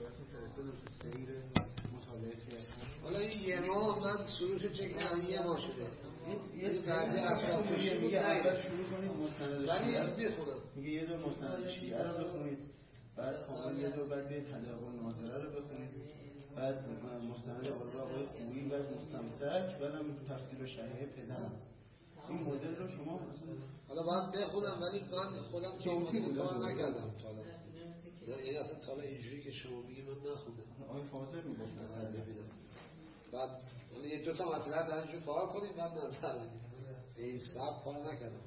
حالا این یه ماه من سروش چک کردم یه ماه شده یه بعضی اصلا کشی بود اول شروع کنید مستند ولی بخونم میگه یه دور مستند شیعه رو بخونید بعد کامل یه دور بعد بیاید حدیق الناظره رو بخونید بعد مستند آقای خویی و مستمسک بعدم تفسیر شریعه پدرم این مدل رو شما حالا باید بخونم ولی من خودم که این مدل کار نکردم تا حالا یعنی اصلا تا حالا اینجوری که شما میگی من نخوندم آقای فاضل میگفت نظر ببینم بعد یه دوتا مسئله در اینجور کار کنیم بعد نظر بدیم این سب کار نکردم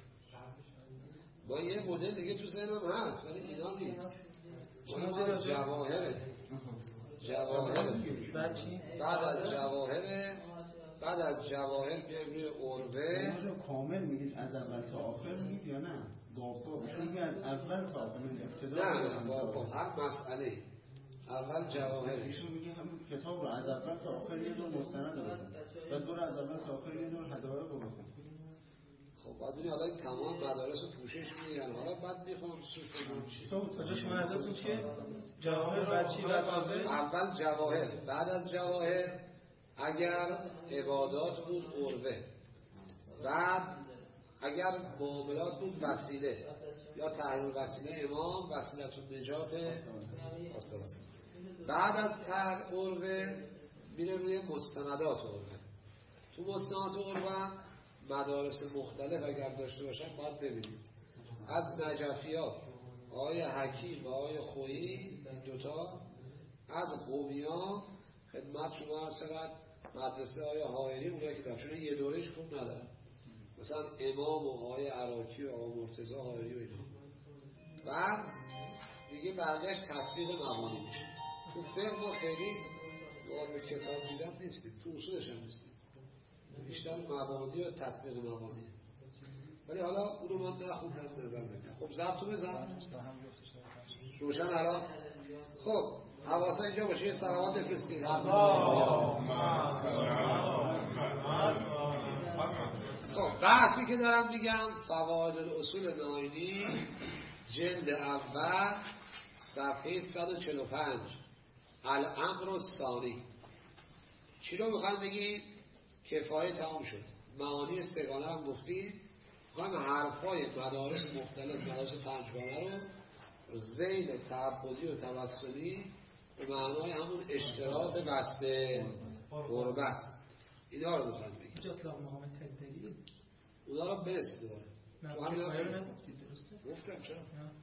با یه مدل دیگه تو ذهنم هست ولی اینا نیست ما جواهره بعد از جواهر بیایم روی عروه کامل میگید از اول تا آخر میگید یا نه؟ باب چون میگه از اول تا آخر میگید ابتدا نه باب هر مسئله اول جواهر ایشون میگه همون کتاب رو از اول تا آخر یه دور مستند رو بخون بعد برو از اول تا آخر یه دور حدایق رو بخون خب بعد ببینید حالا تمام مدارس رو پوشش میگیرن حالا بعد میخونم سوش بگم چی کجا شما نظرتون چیه؟ جواهر بعد چی بعد اول جواهر بعد از جواهر اگر عبادات بود عروه بعد اگر معاملات بود وسیله یا تحریر وسیله امام وسیلت النجات استواس بعد از عروه میره روی مستندات عروه تو مستندات عروه مدارس مختلف اگر داشته باشن باید ببینید از نجفیات آقای حکیم و آقای خویی این دوتا از قومیان خدمت شما عرض شود مدرسه آقای حائری اونایی که دارن چون یه دورهش خوب ندارن مثلا امام و آقای عراقی و آقای مرتضی حائری و اینا و دیگه بقیهش تطبیق مبانی میشه تو فقه ما خیلی وارد کتاب دیدن نیستیم تو اصولش هم نیستیم بیشتر مبانی و تطبیق مبانی ولی حالا اونو من نخوندم نظر بدم خب ضبطو بزن روشن الان خب حواسا اینجا باشه یه صلوات بفرستید خب بحثی که دارم میگم فواید الاصول ناینی جلد اول صفحه 145 الامر الثانی چی رو میخوایم بگیم کفایه تمام شد معانی سگانه هم گفتیم میخوایم حرفای مدارس مختلف مدارس پنجگانه رو ذیل تعبدی و توسلی به معنای همون اشتراط بسته قربت اینا رو میخوایم بگیم اطلاق مقام تدبیری اونا رو برسید دوباره نه کفایه رو نگفتید درسته؟ گفتم چرا؟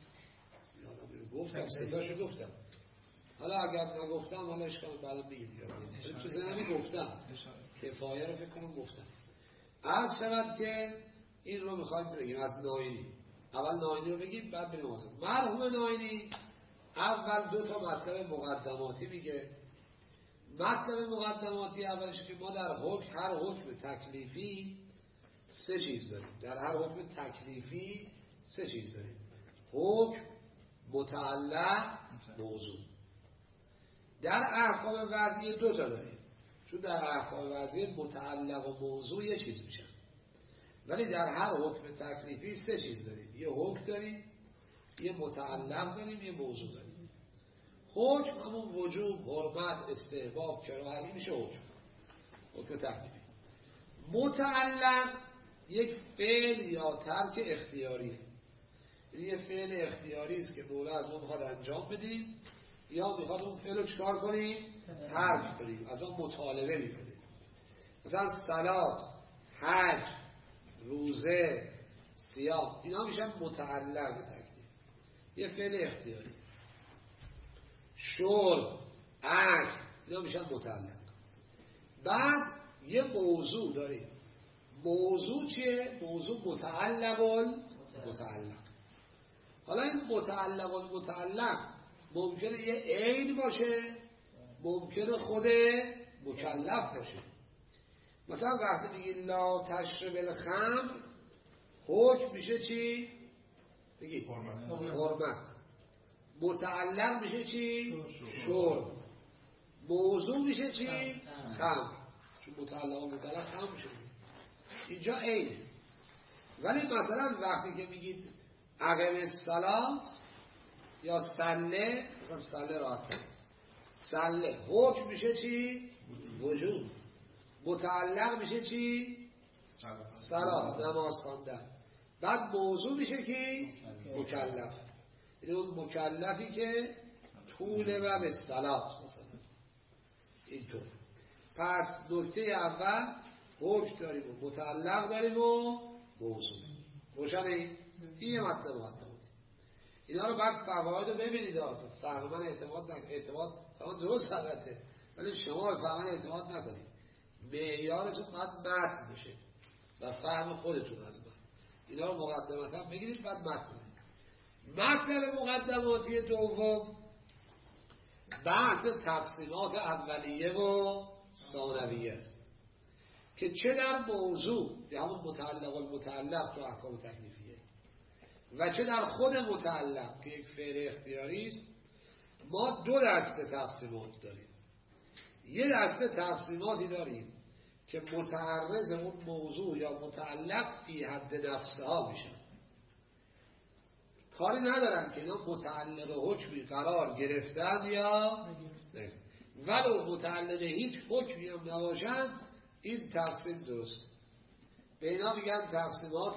گفتم ستاشو گفتم حالا اگر نگفتم حالا اشکال بعدا بگیم تو ذهنمی گفتم کفایه رو فکر کنم گفتم عرض شود که این رو میخوایم بگیم از ناینی اول ناینی رو بگیم بعد بریم واسه مرحوم ناینی اول دو تا مطلب مقدماتی میگه مطلب مقدماتی اولش که ما در هر حکم تکلیفی سه چیز داریم در هر حکم تکلیفی سه چیز داریم حکم متعلق موضوع در احکام وضعی دو تا داریم چون در احکام وضعی متعلق و موضوع یه چیز میشن ولی در هر حکم تکلیفی سه چیز داریم یه حکم داریم یه متعلق داریم یه موضوع داریم حکم همون وجوب حرمت استحباب کراهت میشه حکم تکلیفی متعلق یک فعل یا ترک اختیاری یه فعل اختیاری است که مولا از ما میخواد انجام بدیم یا میخواد اون فعل رو چکار کنیم ترک کنیم از اون مطالبه میکنیم مثلا صلات حج روزه صیام اینا میشن متعلق به تکلیف یه فعل اختیاری شرب اکل اینا میشن متعلق بعد یه موضوع داریم موضوع چیه؟ موضوع متعلق حالا این متعلق ممکنه یه عین باشه ممکنه خود مکلف باشه مثلا وقتی میگی لا تشرب الخمر حکم میشه چی؟ بگید حرمت متعلق میشه چی؟ شرب موضوع میشه چی؟ خمر چون متعلق خمر میشه اینجا عینه ولی مثلا وقتی که میگید اقم الصلات یا صله مثلا صله راحت سله. حکم میشه چی؟ وجود. متعلق میشه چی؟ صلات، نماز خواندن. بعد موضوع میشه کی؟ مکلف. این اون مکلفی که طول و به صلات مثلا اینطور. پس نکته اول حکم داریم و متعلق داریم و موضوع. روشنه این؟ این مطلب مقدماتی. اینا رو بعد فواید رو ببینید. فهم من اعتماد فهم درست البته، ولی شما به فهم اعتماد نکنید. معیارتون باید متن بشه و فهم خودتون از من. اینا رو مقدمات هم بگیرید بعد متن. مطلب مقدماتی دوم بحث تقسیمات اولیه و ثانویه است که چه در موضوع یا همون متعلق و المتعلق تو احکام تکلیفیه و چه در خود متعلق که یک فعل اختیاری است. ما دو دسته تقسیمات داریم. یه دسته تقسیماتی داریم که متعرض اون موضوع یا متعلق فی حد نفسها میشن، کاری ندارن که اینا متعلق حکمی قرار گرفتن یا نه، ولو متعلق هیچ حکمی هم نباشن. این تقسیم درست. به اینا میگن تقسیمات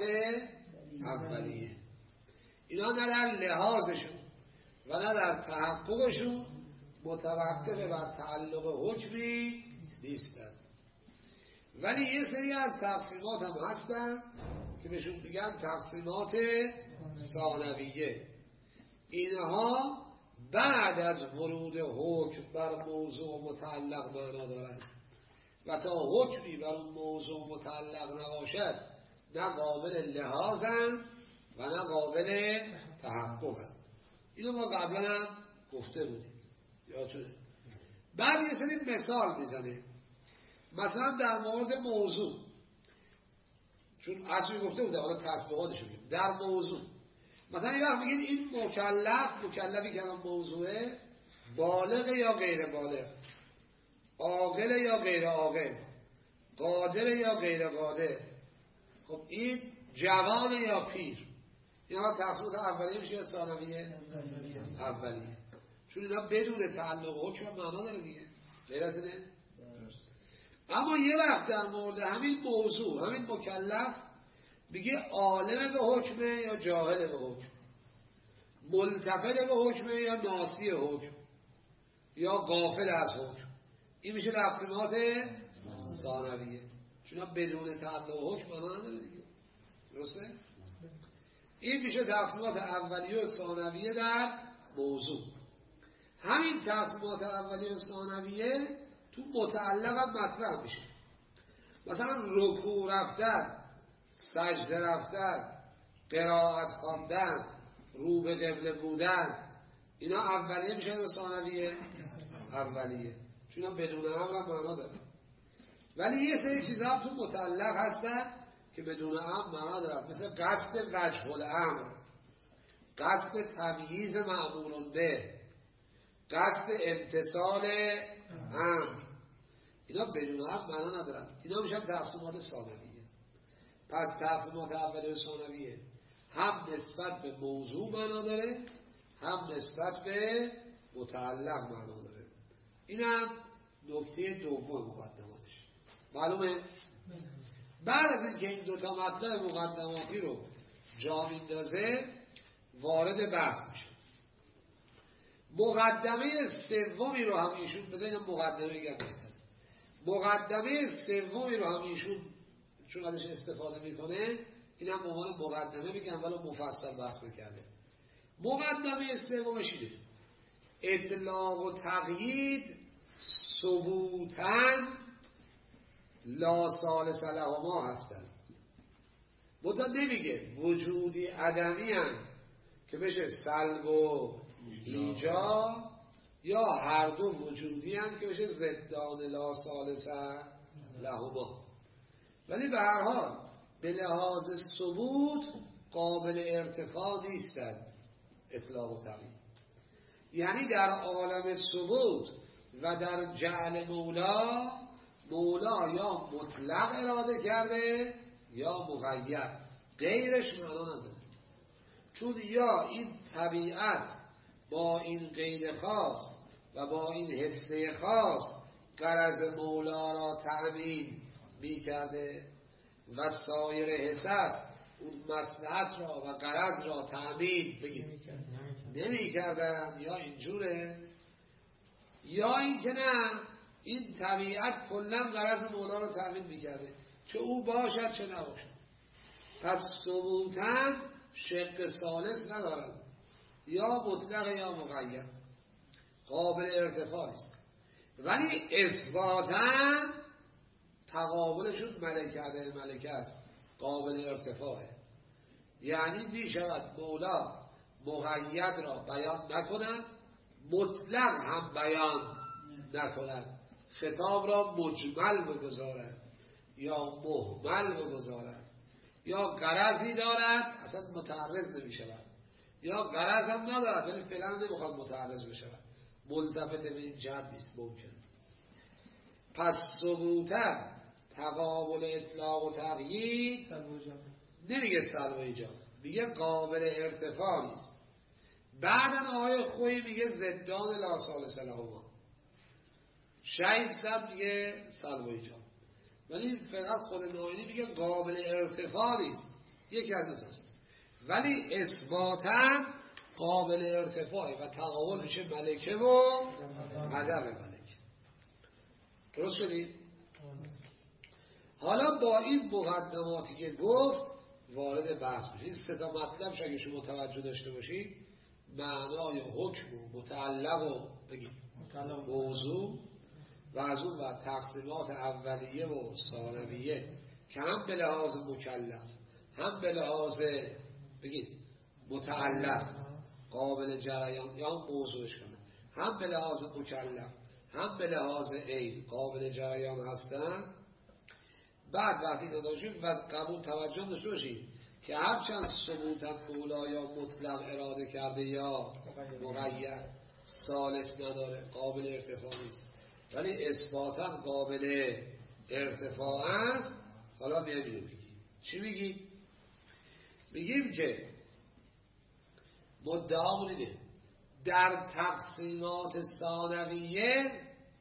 اولیه. اینا نه در لحاظشون و نه در تحققشون متوقف بر تعلق حکمی نیستن. ولی یه سری از تقسیمات هم هستن که بهشون میگن تقسیمات ثانویه. اینها بعد از ورود حکم بر موضوع متعلق معنا دارن و تا حکمی بر اون موضوع متعلق نباشد نه قابل لحاظن و نه قابل تحققن. اینو ما قبلا هم گفته بودیم یادتونه. بعد یه سری مثال میزنه، مثلا در مورد موضوع، چون اصلی گفته بوده حالا تطبیقاتش میگیم. در موضوع مثلا یه وقت میگید این مکلفی که الان موضوعه بالغ یا غیر بالغ، عاقل یا غیر عاقل، قادر یا غیر قادر. خب این جوان یا پیر. این هم تقسیمات اولیه میشه یا ثانویه؟ اولیه. چون اینا بدون تعلق حکم معنا داره دیگه، غیر از اینه. اما یه وقت در مورد همین موضوع همین مکلف میگه عالم به حکمه یا جاهل به حکم، ملتفت به حکمه یا ناسی حکم یا غافل از حکم. این میشه تقسیمات ثانویه، چون بدون تعلق حکم معنا نداره دیگه. درسته؟ این میشه تقسیمات اولیه و ثانویه در موضوع. همین تقسیمات اولیه و ثانویه تو متعلق هم مطرح میشه. مثلا رکوع رفتن، سجده رفتن، قرائت خواندن، رو به قبله بودن، اینا اولیه میشه و ثانویه اولیه، چون بدون امر هم معنا داره. ولی یه سری چیزا هم تو متعلق هستن که بدون امر معنا داره، مثل قصد وجه الامر، قصد تمییز مأمور به، قصد امتثال امر. اینا بدون امر معنا ندارن. اینا میشن تقسیمات ثانویه. پس تقسیمات اولیه و ثانویه هم نسبت به موضوع معنا داره، هم نسبت به متعلق معنا داره. اینم نکته دوم مقدماتش. معلومه؟ بعد از اینکه این دوتا مطلب مقدماتی رو جا میندازه وارد بحث میشه. مقدمه سومی رو هم ایشون بذارید مقدمه بگم بهتره. مقدمه سومی رو هم ایشون چون ازش استفاده میکنه، اینم به عنوان مقدمه میگم ولی مفصل بحث نکرده. مقدمه سومش اینه: اطلاق و تقیید ثبوتاً لا ثالث لهما هستند. منتها نمیگه وجودی عدمی هم که بشه سلب و ایجاب، یا هر دو وجودی هم که بشه ضدان لا ثالث لهما. ولی به هر حال به لحاظ ثبوت قابل ارتفاع نیستند اطلاق و تقیید. یعنی در عالم ثبوت و در جعل مولا یا مطلق اراده کرده یا مقید، غیرش معنا نداره. چون یا این طبیعت با این قید خاص و با این حصه خاص غرض مولا را تأمین می کرده و سایر حصص اون مصلحت را و غرض را تأمین نمی کردن. یا اینجوره یا این که نه این طبیعت کلا غرض مولا را تأمین می کرده، چه او باشد چه نباشد. پس ثبوتاً شق ثالث ندارند، یا مطلق یا مقید، قابل ارتفاع است. ولی اثباتاً تقابلشون ملکه است، قابل ارتفاعه. یعنی می شود مولا مقید را بیان نکنند، مطلق هم بیان نکنند، خطاب را مجمل بگذارند یا مهمل بگذارند، یا غرضی دارد اصلا متعرض نمی شود، یا غرض هم ندارد ولی فعلا نمیخواد متعرض بشود، ملتفت به این جهت نیست ممکن. پس ثبوتا تقابل اطلاق و تغییر نمیگه سلب و ایجاب، میگه قابل ارتفاع نیست. بعدن آیه خویی میگه زدان لا ثالث لهما، شهید سب میگه سلب و ایجاب، ولی فقط خود ناینی میگه قابل ارتفاع نیست، یکی از دوتاست. ولی اثباتا قابل ارتفاعه و تقابل میشه ملکه و عدم ملکه. درست شدید؟ حالا با این مقدماتی که گفت وارد بحث بشید. این سه تا مطلب اگه شما توجه داشته باشید، معنای حکم و متعلق و بگید موضوع و از اون و تقسیمات اولیه و ثانویه که هم به لحاظ مکلف هم به لحاظ بگید متعلق قابل جریان یا موضوعش کنه، هم به لحاظ مکلف هم به لحاظ عین قابل جریان هستن. بعد وقتی داشتید و قبول توجه داشته باشید که هرچند ثبوتا مولا یا مطلق اراده کرده یا مقید ثالث نداره، قابل ارتفاع نیست، ولی اثباتا قابل ارتفاع است. حالا میگیم چی میگیم؟ میگیم که مدعا اینه در تقسیمات ثانویه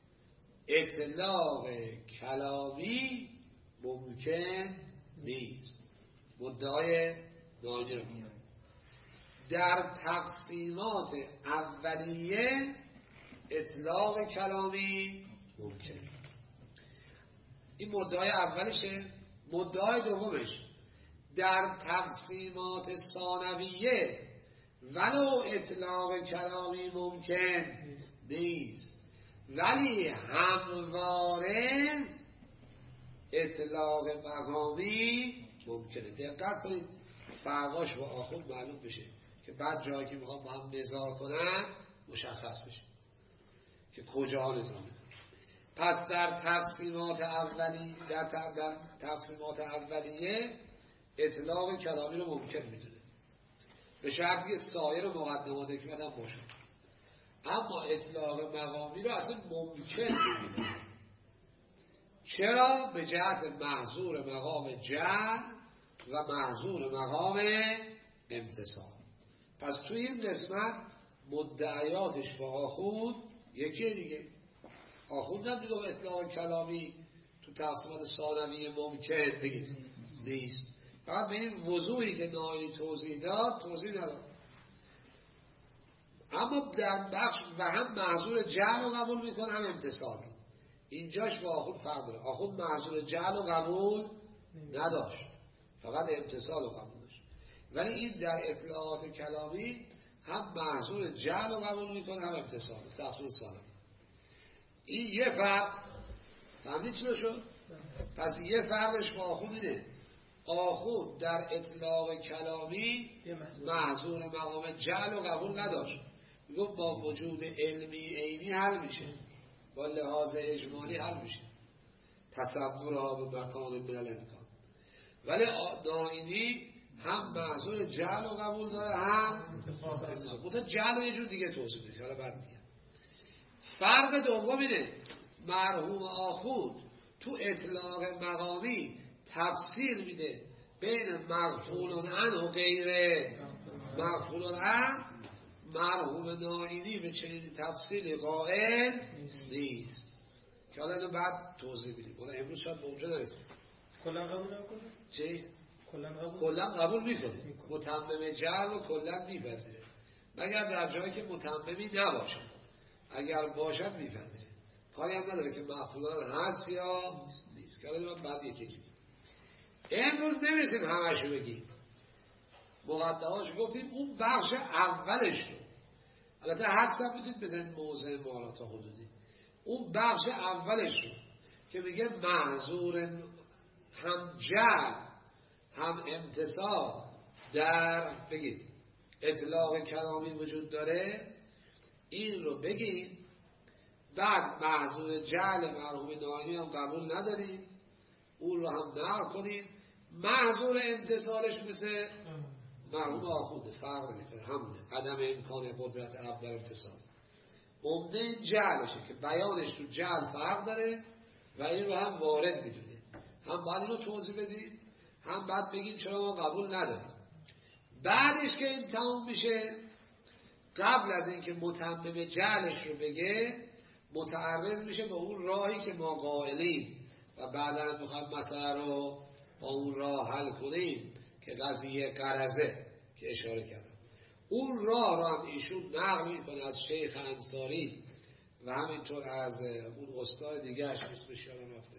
اطلاق کلامی ممکن نیست. مدعای ناینی رو میگم. در تقسیمات اولیه اطلاق کلامی ممکن. این مدعای اولشه. مدعای دومش در تقسیمات ثانویه ولو اطلاق کلامی ممکن نیست، ولی همواره اطلاق مقامی ممکنه. دقت کنید فرقاش با آخر معلوم بشه که بعد جایی که میخوام با هم نزاع کنن مشخص بشه که کجا نزاع. پس در تقسیمات اولیه اطلاق کلامی رو ممکن میدونه به شرطی که سایر مقدمات حکمت هم باشه، اما اطلاق مقامی رو اصلا ممکن نمیدونه. چرا؟ به جهت محظور مقام جعل و محظور مقام امتصال. پس توی این قسمت مدعیاتش با آخوند یکی دیگه. آخوند هم دیگه اطلاق کلامی تو تقسیمات ثانویه ممکن بگید نیست، فقط به این وضوحی که ناینی توضیح داد توضیح نداد. اما در بخش و هم محظور جعل رو قبول میکنه هم امتصال. اینجاش با آخوند فرق داره. آخوند محظور جعل رو قبول نداشت، فقط امتصال رو قبول داشت، ولی این در اطلاعات کلامی هم محظور جعل رو قبول میکنه هم امتصال. تقسیم ثانویه این یه فرق. فهمید چی شد؟ پس یه فرقش با آخوند اینه، آخوند در اطلاق کلامی محظور مقام جعل رو قبول نداشت، میگفت با وجود علمی عینی حل میشه، با لحاظ اجمالی حل میشه، تصورها به مکان من الامکان. ولی ناینی هم محظور جعل رو قبول داره هم مطلب جعل رو یه جور دیگه توضیح میده، حالا بعد میگم. فرق دوم اینه مرحوم آخوند تو اطلاق مقامی تفسیر میده بین مغفول عنه و غیر مغفول عنه مرحوم ناینی به چنین تفصیل قائل نیست که حالا اینو بعد توضیح بدیم. حالا امروز شاید به اونجا نرسیم. کلا قبول نکنه؟ چی؟ کلا قبول میکنه. متمم جعل رو کلا میپذیره مگر در جایی که متممی نباشد. اگر باشد میپذیره. کاری هم نداره که مفعولان هست یا نیست. که حالا بعد یکی امروز نمیرسیم همشو بگیم. مقدماتشو گفتیم. اون بخش اولش رو البته حدس هم میتونید بزنید موضع مالا تا حدودی. اون بخش اولش رو که میگه محظور هم جعل هم امتصال در بگید اطلاق کلامی وجود داره، این رو بگیم. بعد محظور جعل مرحوم ناینی هم قبول نداریم، اون رو هم نقل کنیم. محظور امتصالش مثل مرحوم آخونده فرق نمیکنه، همونه عدم امکان قدرت اول امتصال. عمده جعلشه که بیانش تو جعل فرق داره و این رو هم وارد میدونه. هم باید این رو توضیح بدیم، هم بعد بگیم چرا ما قبول نداریم. بعدش که این تمام میشه، قبل از اینکه متمم جعلش رو بگه متعرض میشه به اون راهی که ما قائلیم و بعدا هم میخوایم مسئله رو با اون راه حل کنیم که قضیه قرضه که اشاره کردم. اون راه رو هم ایشون نقل میکنه از شیخ انصاری و همینطور از اون استاد دیگرش اسمش یادم رفته،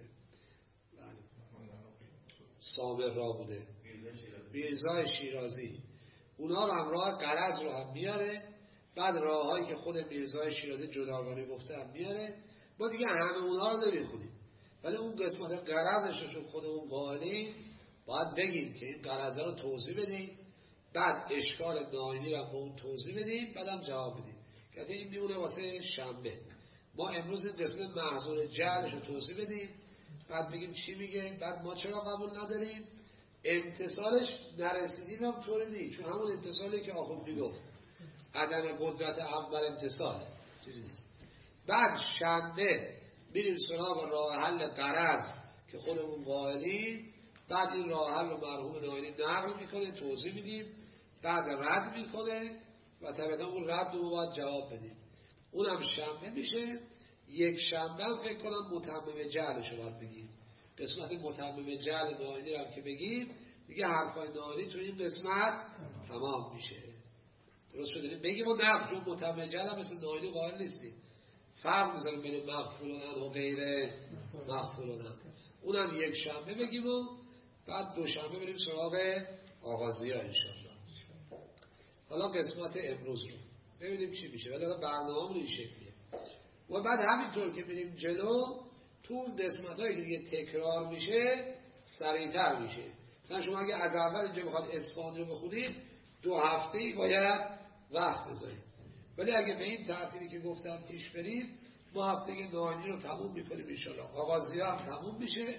سامر را بوده، میرزای شیرازی. اونا رو هم راه قرض رو هم میاره. بعد راههایی که خود میرزای شیرازی جداگانه گفته هم میاره. ما دیگه همه اونا رو نمیخونیم، ولی اون قسمت قرضش رو چون خودمون قائلیم باید بگیم که این قرضه رو توضیح بدیم. بعد اشکال ناینی رو به اون توضیح بدیم، بعدم جواب بدیم که این میمونه واسه شنبه. ما امروز این قسمت محظور جعلش رو توضیح بدیم، بعد بگیم چی میگه، بعد ما چرا قبول نداریم. امتصالش نرسیدیم هم طوری نیست، چون همون امتصالی که آخوند میگفت عدم قدرت اول امتصاله، چیزی نیست. بعد شنبه میریم سراغ راه حل قرض که خودمون قائلیم. بعد این راه حل رو مرحوم ناینی نقل میکنه، توضیح میدیم، بعد رد میکنه و طبعا اون رد رو باید جواب بدیم. اونم شنبه میشه. یک شنبه هم فکر کنم متمم جعلش رو باید بگیم. قسمت متمم جعل ناینی رو هم که بگیم دیگه حرفای ناینی تو این قسمت تمام میشه. درست شده؟ بگیم و نقل، چون متمم جعل هم مثل ناینی قائل نیستیم. فرق میذاریم بین مغفولانن و غیر مغفولانن. اونم یک شنبه بگیم و بعد دوشنبه بریم سراغ آغازی‌ها انشاءالله. حالا قسمت امروز رو ببینیم چی میشه. ولی برنامه‌مون این شکلیه. و بعد همینطور که بریم جلو تو اون قسمت‌هایی که دیگه تکرار میشه سریع‌تر میشه. مثلا شما اگه از اول اینجا بخواد اصفهانی رو بخونید 2 هفته‌ای باید وقت بذارید. ولی اگه به این ترتیبی که گفتم پیش بریم ما هفته ناینی رو تموم میکنیم انشاءالله. آغازی‌ها هم تموم میشه.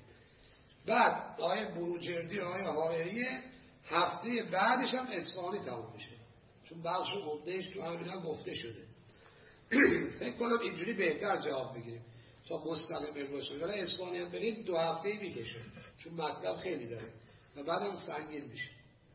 بعد آیه بروجردی و آیه حائریه هفته بعدش هم اصفهانی تموم میشه، چون بخش عمدهش تو همینا گفته شده. فکر کنم اینجوری بهتر جواب بگیریم تا مستقیم باشیم. ولی اصفهانی هم بریم 2 هفته‌ای میکشه چون مطلب خیلی داره و بعدم سنگین میشه.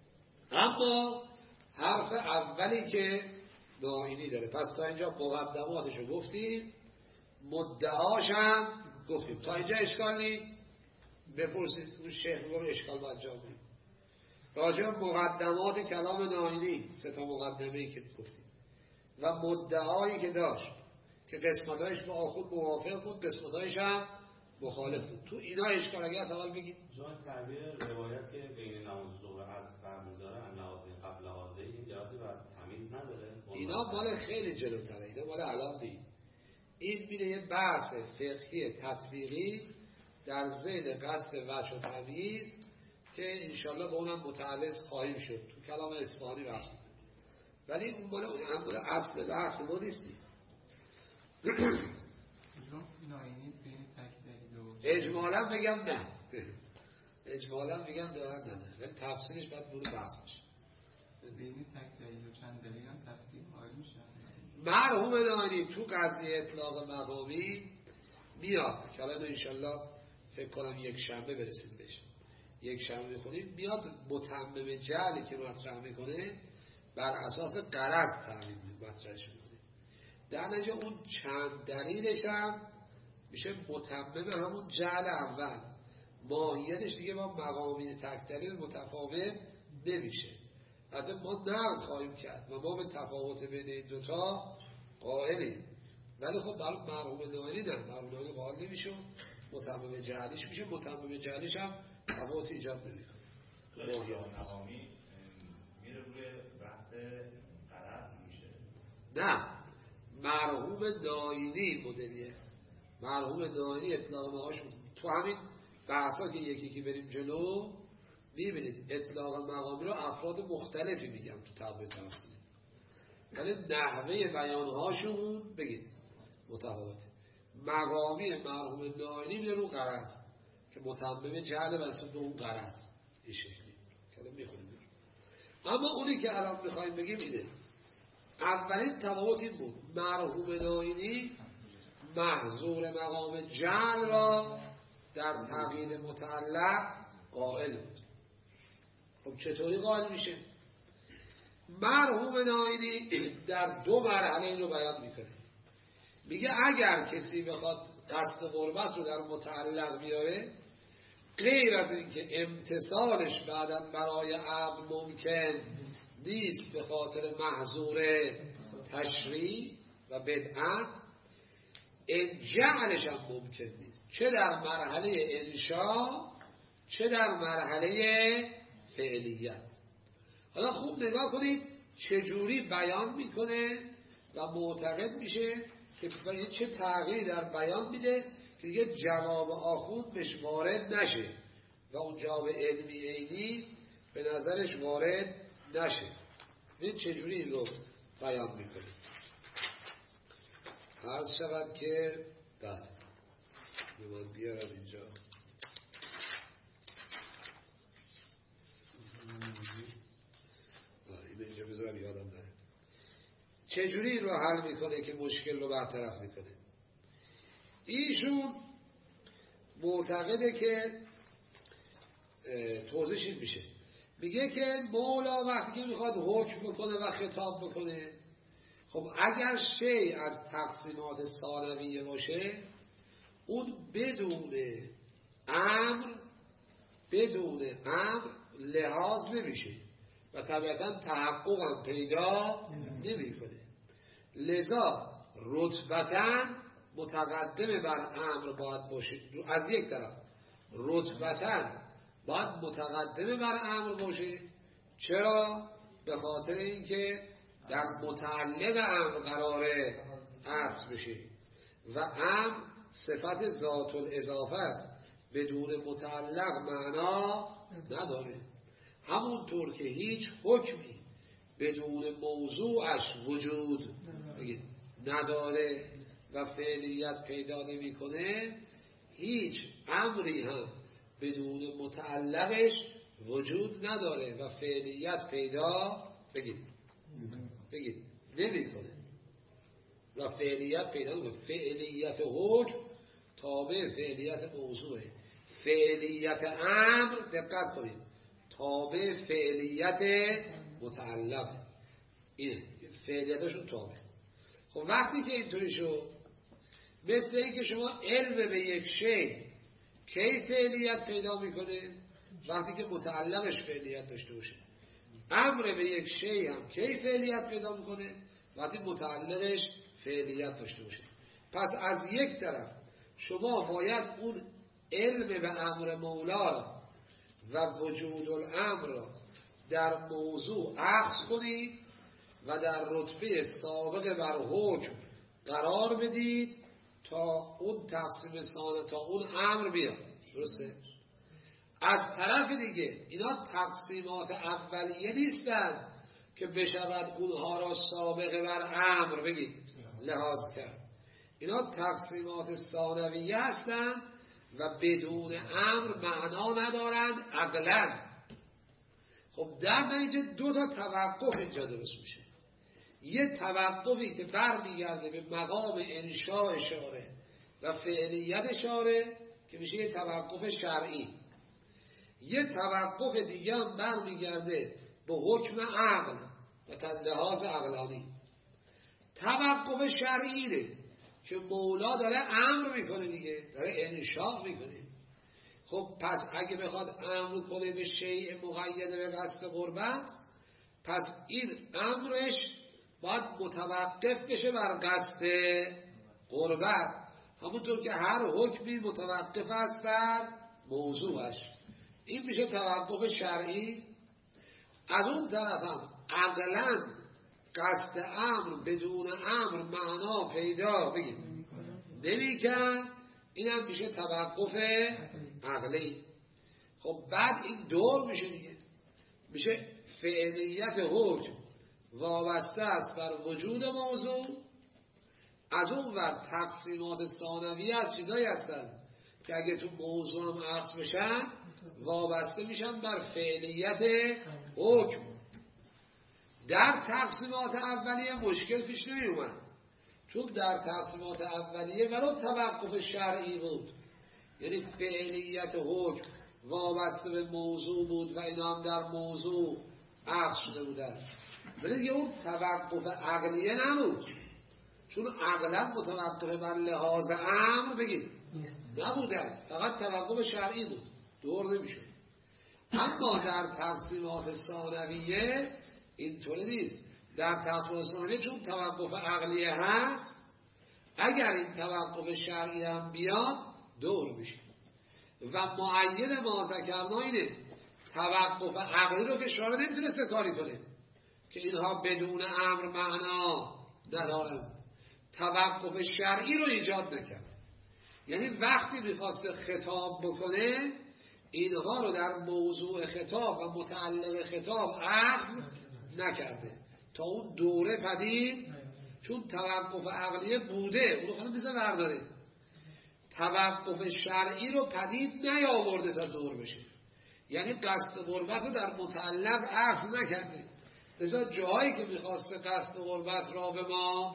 اما حرف اولی که ناینی داره، پس تا اینجا مقدماتشو گفتیم، مدعاش هم گفتیم. تا اینجا اشکال نیست. بپرسید اون شیخ میگم اشکال باید جواب بدیم. راجع به مقدمات کلام ناینی 3 مقدمه‌ای که گفتیم و مدعایی که داشت که قسمتایش با آخوند موافق بود، قسمتایش هم مخالف بود. تو اینا اشکال اگه از اول بگید. جان تعبیر روایت که بین نماز ظهر از فرق میذاره نماز قبل حاضر این جهاتی و تمیز نداره. اینا مال خیلی جلوتره، اینا مال الان نیست. این میره یه بحث فقهی تطبیقی در ذیل قصد وجه و تمییز که انشالله به اونم متعرض خواهیم شد تو کلام اصفهانی بحث میکنیم. ولی اون مال اصل بحث ما نیستی. اجمالا بگم نه، اجمالا بگم دارن نداره، ولی تفسیرش باید برو بحث بشه. بین تک دلیل و چند دلیل هم تفسیر قائل میشن. مرحوم ناینی تو قضیه اطلاق مقامی میاد که الان انشالله فکر کنم یک شنبه برسیم بهش، یک شنبه میخونیم، میاد متمم جعلی که مطرح میکنه بر اساس غرض تعبیر مطرحش میکنه. در نتیجه اون چند دلیلش هم میشه متمم همون جعل اول. ماهیتش دیگه با مقامین تک دلیل متفاوت نمیشه. حتی ما نقد خواهیم کرد و ما به تفاوت بین این دوتا قائلیم، ولی خب برای مرحوم ناینی نه، مرحوم ناینی قائل نمیشه، متمم جعلیش میشه. متمم جعلیش هم تفاوت ایجاد نمیکنه. مقامی میره روی بحث غرض میشه. نه، مرحوم ناینی مدلیه. مرحوم ناینی اطلاق مقامش تو همین بحثا که یکی بریم جلو میبینید اطلاق مقامی رو افراد مختلفی میگم تو تابع تفصیلی، ولی نحوه بیانهاشون بگید متفاوته. مقامی مرحوم ناینی میره رو غرض که متمم جعل بسید به اون غرض این شکلی که میخونیم. اما اونی که الان میخوایم بگیم اینه. اولین تفاوت این بود، مرحوم ناینی محظور مقام جعل را در تقیید متعلق قائل بود. خب چطوری قائل میشه؟ مرحوم ناینی در دو مرحله این رو بیان میکنه. میگه اگر کسی بخواد قصد قربت رو در متعلق بیاره، غیر از اینکه امتصالش بعداً برای عقد ممکن نیست به خاطر محظور تشریع و بدعت، جعلش هم ممکن نیست، چه در مرحله انشاء چه در مرحله فعلیت. حالا خوب نگاه کنید چجوری بیان میکنه و معتقد میشه که چه تغییری در بیان میده که دیگه جواب آخوند بهش وارد نشه و اون جواب علمی عینی به نظرش وارد نشه. ببین چجوری این رو بیان میکنه. عرض شود که بله من بیارم اینجا. اینو اینجا بذارم یادم نره. چجوری این رو حل میکنه که مشکل رو برطرف میکنه؟ ایشون معتقده که توضیحش این میشه. میگه که مولا وقتی که میخواد حکم بکنه و خطاب بکنه، خب اگر شی از تقسیمات ثانویه باشه، اون بدون امر لحاظ نمیشه و طبیعتا تحقق هم پیدا نمیکنه. لذا رتبتاً متقدم بر امر باید باشه. از یک طرف رتبتاً باید متقدم بر امر باشه. چرا؟ به خاطر اینکه در متعلق امر قراره عطف بشه و امر صفت ذات الاضافه است، بدون متعلق معنا نداره. همونطور که هیچ حکمی بدون موضوعش وجود نداره و فعلیت پیدا نمیکنه، هیچ امری هم بدون متعلقش وجود نداره و فعلیت پیدا نمیکنه و فعلیت پیدا نمیکنه. فعلیت حکم تابع فعلیت موضوعه. فعلیت امر دقت کنید تابع فعلیت متعلقه. این فعلیتشون تابع. خب وقتی که اینطوری شد، مثل این که شما علم به یک شی کی فعلیت پیدا میکنه؟ وقتی که متعلقش فعلیت داشته باشه. امر به یک شی هم کی فعلیت پیدا میکنه؟ وقتی متعلقش فعلیت داشته باشه. پس از یک طرف شما باید اون علم به امر مولا را و وجود الامر را در موضوع اخذ کنید و در رتبه سابق بر حکم قرار بدید تا اون تقسیم ثانیه، تا اون امر بیاد. درسته؟ از طرف دیگه اینا تقسیمات اولیه نیستن که بشود اونها را سابق بر امر لحاظ کرد. اینا تقسیمات ثانویه هستن و بدون امر معنا ندارند عقلاً. خب در نتیجه دو تا توقف اینجا درست میشه. یه توقفی که برمیگرده به مقام انشاء اشاره و فعلیت اشاره که میشه یه توقف شرعی. یه توقف دیگه هم برمیگرده به حکم عقل و لحاظ عقلانی. توقف شرعی که مولا داره امر میکنه دیگه، داره انشاء میکنه. خب پس اگه بخواد امر کنه به شیء مقید به قصد قربت، پس این امرش باید متوقف بشه بر قصد قربت، همونطور که هر حکمی متوقف است بر موضوعش. این میشه توقف شرعی. از اون طرف هم عقلاً قصد امر بدون امر معنا پیدا نمی‌کنه، اینم میشه توقف عقلی. خب بعد این دور میشه دیگه، میشه فعلیت حکم وابسته است بر وجود موضوع، از اون ور تقسیمات ثانویه از چیزایی هستن که اگه تو موضوع هم عکس بشن وابسته میشن بر فعلیت حکم. در تقسیمات اولیه مشکل پیش نمی اومد، چون در تقسیمات اولیه ولو توقف شرعی بود، یعنی فعلیت حکم وابسته به موضوع بود و اینا هم در موضوع عکس شده بودن، ولی دیگه اون توقف عقلیه نبود، چون عقلا متوقف بر لحاظ امر نبودن، فقط توقف شرعی بود، دور نمیشد. اما در تقسیمات ثانویه اینطوری نیست. در تقسیمات ثانویه چون توقف عقلیه هست، اگر این توقف شرعی هم بیاد دور میشه. و معید ما ذکرنا اینه، توقف عقلی رو که شارع نمیتونسته کاری کنه که اینها بدون امر معنا ندارند، توقف شرعی رو ایجاد نکرد. یعنی وقتی میخواسته خطاب بکنه اینها رو در موضوع خطاب و متعلق خطاب اخذ نکرده تا اون دوره پدید، چون توقف عقلیه بوده اونو خواهد بیزه برداره، توقف شرعی رو پدید نیاورده تا دور بشه، یعنی قصد قربت رو در متعلق اخذ نکرده. لذا جاهایی که میخواسته قصد قربت را به ما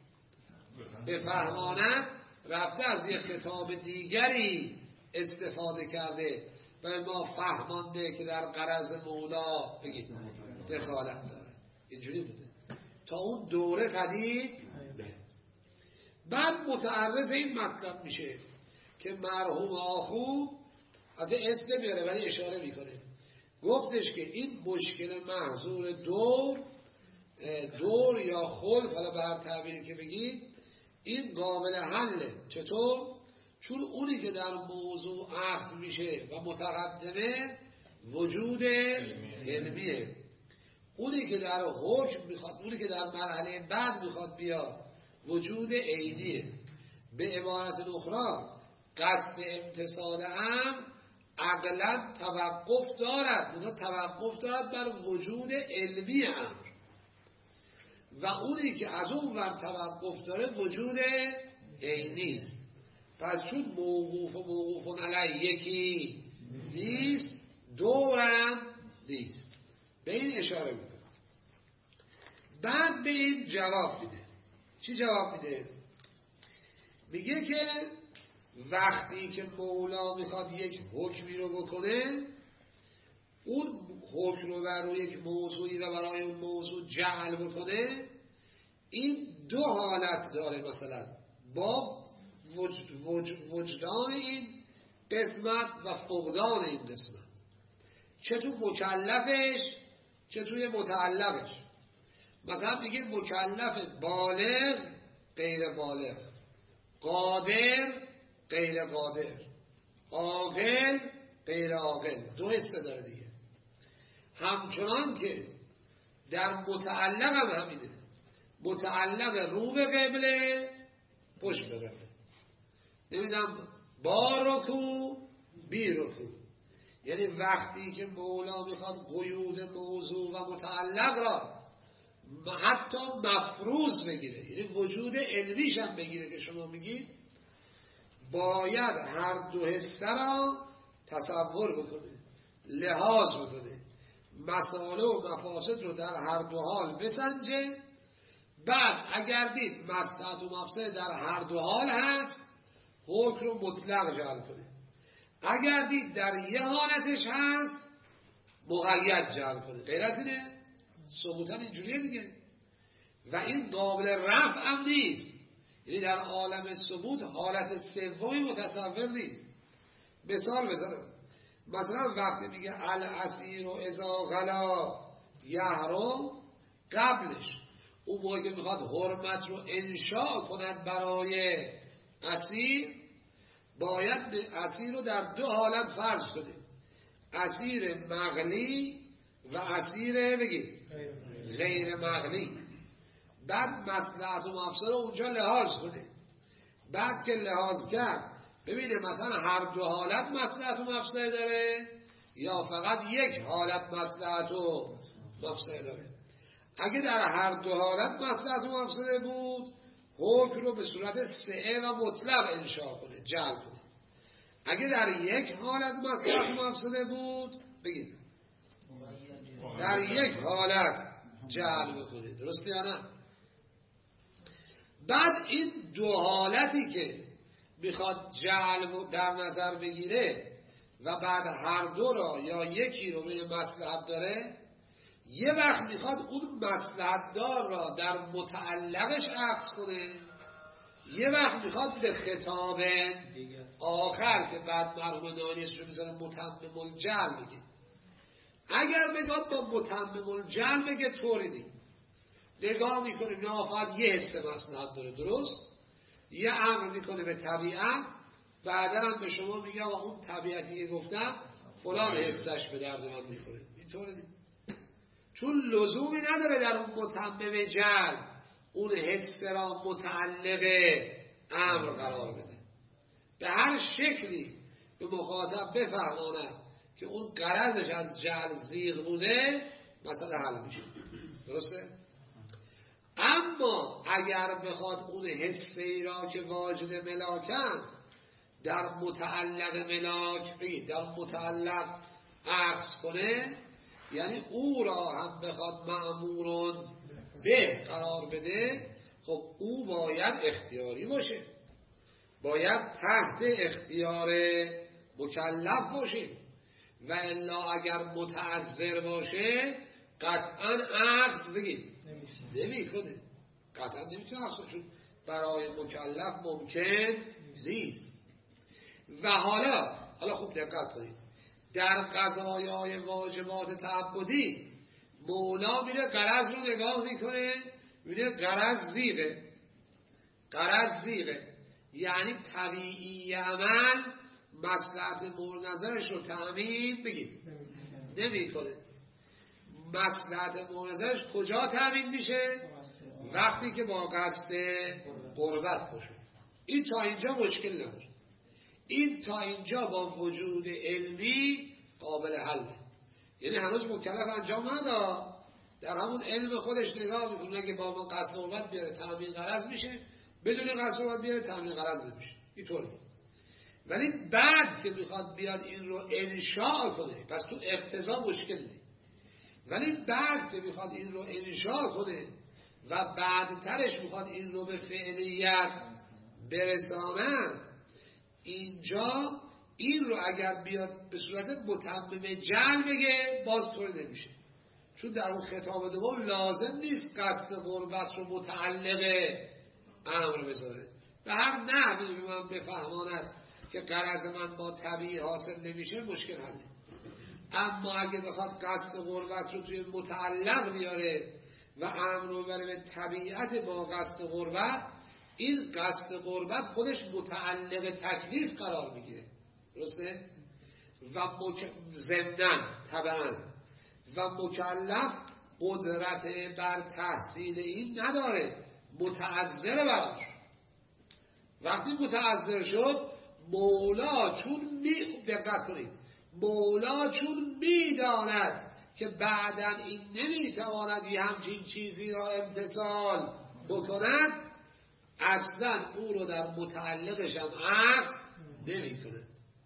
بفهماند رفته از یک خطاب دیگری استفاده کرده و ما فهمانده که در غرض مولا دخالت دارد. اینجوری بوده تا اون دوره پدید نه. بعد متعرض این مطلب میشه که مرحوم آخو از اسم نمیاره ولی اشاره میکنه، گفتش که این مشکل محظور دور یا خلف، حالا به هر تعبیری که بگید، این قابل حله. چطور؟ چون اونی که در موضوع اخذ میشه و متقدمه وجود علمیه، اونی که در حکم میخواد، اونی که در مرحله بعد میخواد بیاد وجود عیدیه. به عبارت اخرى قصد امتصال امر عقلا توقف دارد، منتها توقف دارد بر وجود علمی امر، و اونی که از اون ور توقف داره وجود عینی است. پس چون موقوف و موقوف علیه یکی نیست، دورم نیست. به این اشاره میکنه. بعد به این جواب میده. چی جواب میده؟ میگه که وقتی که مولا میخواد یک حکمی رو بکنه، اون حکم رو برای یک موضوعی و برای اون موضوع جعل بکنه، این دو حالت داره. مثلا با وجدان این قسمت و فقدان این قسمت، چه تو مکلفش چه توی متعلقش. مثلا میگه مکلف بالغ غیر بالغ، قادر غیر قادر، عاقل غیر عاقل، دو حصه داره دیگه. همچنان که در متعلق هم همینه، متعلق رو به قبله پشت به قبله، نمیدونم با رکوع بی رکوع. یعنی وقتی که مولا میخواد قیود موضوع و متعلق را حتی مفروض بگیره، یعنی وجود علمیش هم بگیره که شما میگید، باید هر دو حصه را تصور بکنه، لحاظ بکنه، مسائل و مفاسد رو در هر دو حال بسنجه. بعد اگر دید مصلحت و مفسد در هر دو حال هست، حکم رو مطلق جعل کنه. اگر دید در یه حالتش هست، مقید جعل کنه. غیر از اینه؟ ثبوتن اینجوریه دیگه. و این قابل رفع هم نیست، یعنی در عالم ثبوت حالت سومی متصور نیست. مثال بزنم، مثلا وقتی میگه الاسیر و اذا غلا یحرم، قبلش اون موقع که میخواد حرمت رو انشاء کند برای اسیر، باید اسیر رو در دو حالت فرض کنه، اسیر مغلی و اسیر بگید غیر مغلی. بعد مصلحت و مفسده اونجا لحاظ کنه. بعد که لحاظ کرد ببینه مثلا هر دو حالت مصلحت و مفسده داره یا فقط یک حالت مصلحت و مفسده داره. اگه در هر دو حالت مصلحت و مفسده بود، حکم رو به صورت سعه و مطلق انشاء کنه، جعل کنه. اگه در یک حالت مصلحت و مفسده بود، بگید در یک حالت جعل بکنه. درسته یا نه؟ بعد این دو حالتی که میخواد جعل در نظر بگیره و بعد هر دو را یا یکی رو به مصلحت داره، یه وقت میخواد اون مصلحت دار را در متعلقش عکس کنه، یه وقت میخواد به خطاب آخر که بعد مرحوم نانیش رو میذاره متمم الجعل بگه. اگر بگاد با متمم الجعل بگه طوری نیست، نگاه میکنه نه فقط یه حس مصلحت داره، درست؟ یه امر میکنه به طبیعت، بعدا هم به شما میگه و اون طبیعتی که گفتم فلان حسش به درد من میخوره. اینطوری نیست، چون لزومی نداره در اون متمم جعل اون حس را متعلق امر قرار بده. به هر شکلی به مخاطب بفهماند که اون غرضش از جعل زیغ بوده، مسئله حل میشه. درسته؟ اما اگر بخواد اون حسی را که واجد ملاکن در متعلق ملاک بگید در متعلق عکس کنه، یعنی او را هم بخواد مأمورون به قرار بده، خب او باید اختیاری باشه، باید تحت اختیار مکلف باشه، و الا اگر متعذر باشه قطعا عکس بگید نمی کنه، قطعا نمیتونه عکس کنه، برای مکلف ممکن نیست. و حالا خوب دقت کنید، در قضایای واجبات تعبدی مولا میره غرض رو نگاه میکنه، میره غرض زیغه، یعنی طبیعی عمل مصلحت مورد نظرش رو تأمین بگید نمی کنه. مصلحت مورد نظرش کجا تأمین میشه؟ وقتی که با قصد قربت باشه. این تا اینجا مشکل نداره، این تا اینجا با وجود علمی قابل حله، یعنی هنوز مکلف انجام نداد، در همون علم خودش نگاه میکنه که با من قصد قربت بیاره تأمین غرض میشه، بدون قصد قربت بیاره تأمین غرض نمیشه. اینطوری. ولی بعد که میخواد بیاد این رو انشاء کنه، پس تو اقتضا مشکل نیست، ولی بعد که میخواد این رو انشاء کنه و بعدترش میخواد این رو به فعلیت برساند، اینجا این رو اگر بیاد به صورت متمم جعل بگه باز طوری نمیشه، چون در اون خطاب دوم لازم نیست قصد قربت رو متعلق امر بذاره. به هر نحوی به من بفهماند که غرض من با طبیعی حاصل نمیشه، مشکل حله. اما اگه بخواد قصد قربت رو توی متعلق بیاره و امر رو بره به طبیعت با قصد قربت، این قصد قربت خودش متعلق تکلیف قرار میگیره، درسته؟ و ضمناً طبعاً و مکلف قدرت بر تحصیل این نداره، متعذر براش. وقتی متعذر شد مولا چون دقت کنید، مولا چون میداند که بعداً این نمیتواند یه همچین چیزی را امتثال بکند، اصلا او رو در متعلقش هم عکس نمی کند.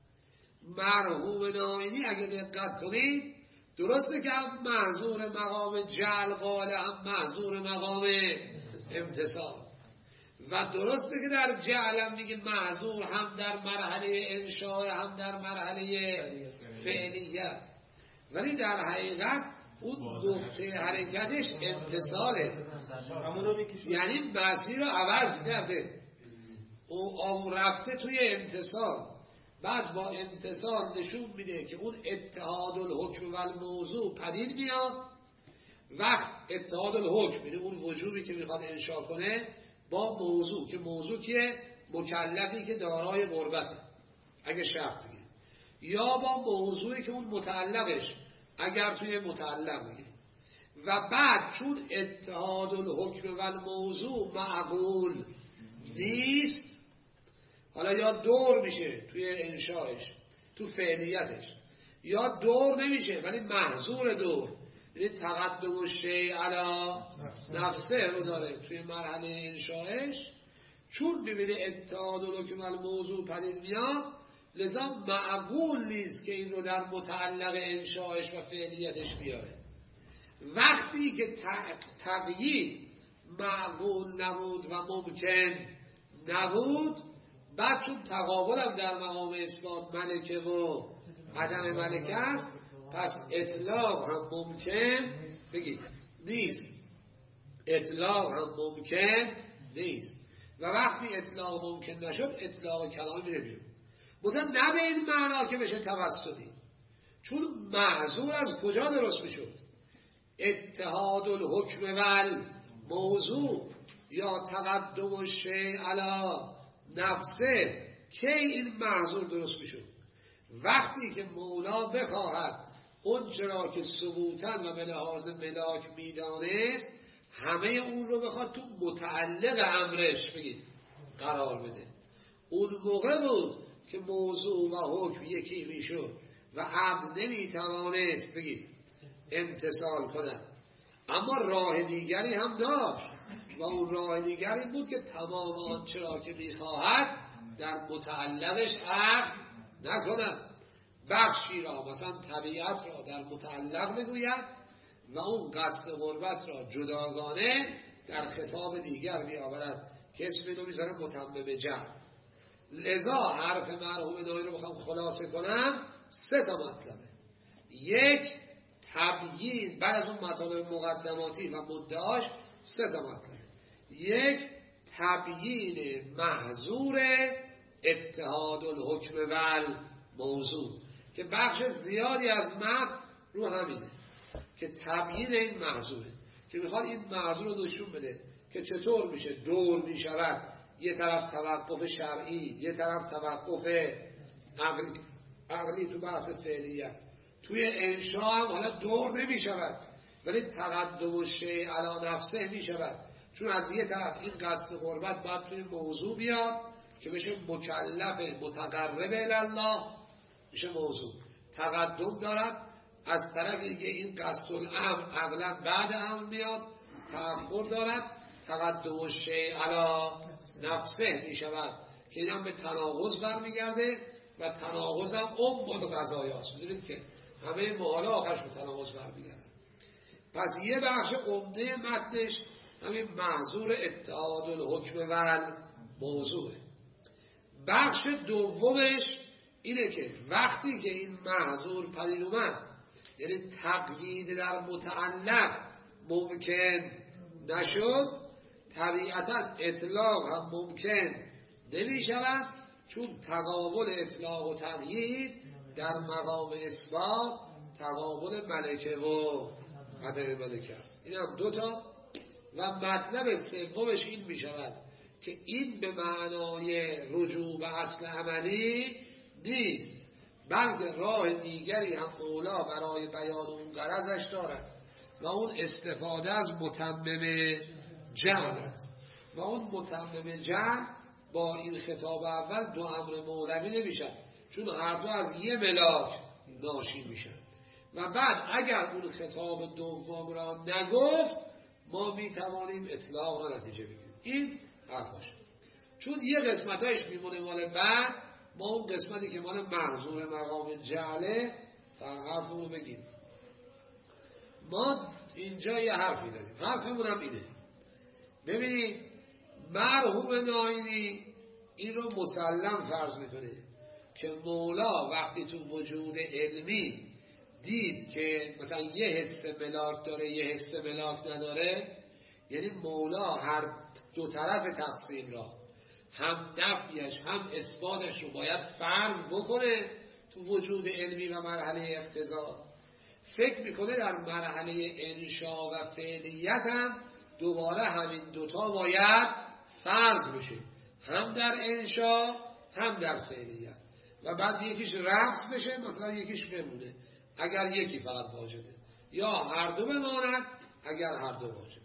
مرحوم ناینی اگه دقت کنید درسته که هم محظور مقام جعل قاله، هم محظور مقام امتثال، و درسته که در جعل هم میگه محظور هم در مرحله انشاء هم در مرحله فعلیت، ولی در حقیقت اون نقطه حرکتش امتصاله، یعنی مسیر رو عوض کرده، اون رفته توی امتصال، بعد با امتصال نشون میده که اون اتحاد الحکم و الموضوع پدید میاد. وقت اتحاد الحکم میده اون وجوبی که میخواد انشا کنه با موضوع، که موضوع که مکلفی که دارای قربته اگه شرط بگید، یا با موضوعی که اون متعلقش اگر توی متعلق میگه. و بعد چون اتحاد الحکم و الموضوع معقول نیست، حالا یا دور میشه توی انشایش، تو فعلیتش، یا دور نمیشه ولی محظور دور، یعنی تقدم الشیء علی نفسه رو داره توی مرحله انشایش، چون ببینه اتحاد الحکم و الموضوع پدید میاد، لذا معقول نیست که این رو در متعلق انشایش و فعلیتش بیاره. وقتی که تقیید معقول نبود و ممکن نبود، بعد چون تقابل هم در مقام اثبات ملکه و عدم ملکه است، پس اطلاق هم ممکن بگید نیست، اطلاق هم ممکن نیست. و وقتی اطلاق ممکن نشد، اطلاق کلامی میره بیرون. بودن نه به این معنا که بشه توسطی، چون معذور از کجا درست میشد؟ اتحاد الحکم و موضوع یا تقدم الشیء علی نفسه که این معذور درست میشد وقتی که مولا بخواهد اون چرا که ثبوتاً و به لحاظ ملاک میدانست همه اون رو بخواد تو متعلق امرش بگید قرار بده. اون موقع بود که موضوع و حکم یکی میشد و عبد نمیتوانست بگید امتصال کنه. اما راه دیگری هم داشت و اون راه دیگری بود که تمام آنچه را که میخواهد در متعلقش عقد نکند، بخشی را مثلا طبیعت را در متعلق بگوید و اون قصد قربت را جداگانه در خطاب دیگر بیاورد که اسم اینو میذاره متمم جمع. لذا حرف مرحوم نایی رو بخوام خلاصه کنم 3 تا مطلبه. یک، تبیین بعد از اون مطالب مقدماتی و مدعاش 3 تا مطلبه. یک، تبیین محظور اتحاد الحکم و موضوع که بخش زیادی از متن رو همینه که تبیین این محظوره، که میخواد این محظور رو نشون بده که چطور میشه دور میشود، یه طرف توقف شرعی، یه طرف توقف عقلی تو بحث فعلیت. توی انشاء هم حالا دور نمیشود ولی تقدم الشیء علی نفسه میشود، چون از یه طرف این قصد قربت باید توی موضوع بیاد که بشه مکلف متقرب الله، میشه موضوع تقدم دارد، از طرف دیگه این قصد الامر عقلا بعد امر میاد تأخر دارد، تقدم الشیء علی نفسه میشود که این هم به تناقض برمیگرده و تناقض هم القضایاست. میدونید که همه محاله آخرش به تناقض برمیگرده. پس یه بخش عمده متنش همین محظور اتحاد الحکم و موضوعه. بخش دومش اینه که وقتی که این محظور پدید اومد، یعنی تقیید در متعلق ممکن نشد، طبیعتا اطلاق هم ممکن نمی شود، چون تقابل اطلاق و تقیید در مقام اثبات تقابل ملکه و عدم ملکه است. این هم 2 تا. و مطلب سومش این می شود که این به معنای رجوع به اصل عملی نیست، بلکه راه دیگری هم مولا برای بیان اون غرضش دارد و اون استفاده از متمم جمع است. و اون متمم جمع با این خطاب اول 2 امر مولوی نمیشن، چون هر دو از یه ملاک ناشی میشن. و بعد اگر اون خطاب دوم را نگفت ما میتوانیم اطلاق را نتیجه بگیریم. این حرفاش. چون یه قسمتایش میمونه مال بعد، ما اون قسمتی که مال محظور مقام جعله حرفمون رو بگیم. ما اینجا یه حرفی داریم، حرفمون هم اینه. ببینید مرحوم ناینی این رو مسلم فرض میکنه که مولا وقتی تو وجود علمی دید که مثلا یه حس ملاک داره یه حس ملاک نداره، یعنی مولا هر دو طرف تقسیم را هم نفیش هم اثباتش رو باید فرض بکنه تو وجود علمی و مرحله اقتضا. فکر میکنه در مرحله انشا و فعلیت هم دوباره همین دوتا باید فرض بشه، هم در انشا هم در فعلیت، و بعد یکیش رقص بشه، مثلا یکیش بمونه اگر یکی فقط واجده، یا هر دو بماند اگر هر دو واجده.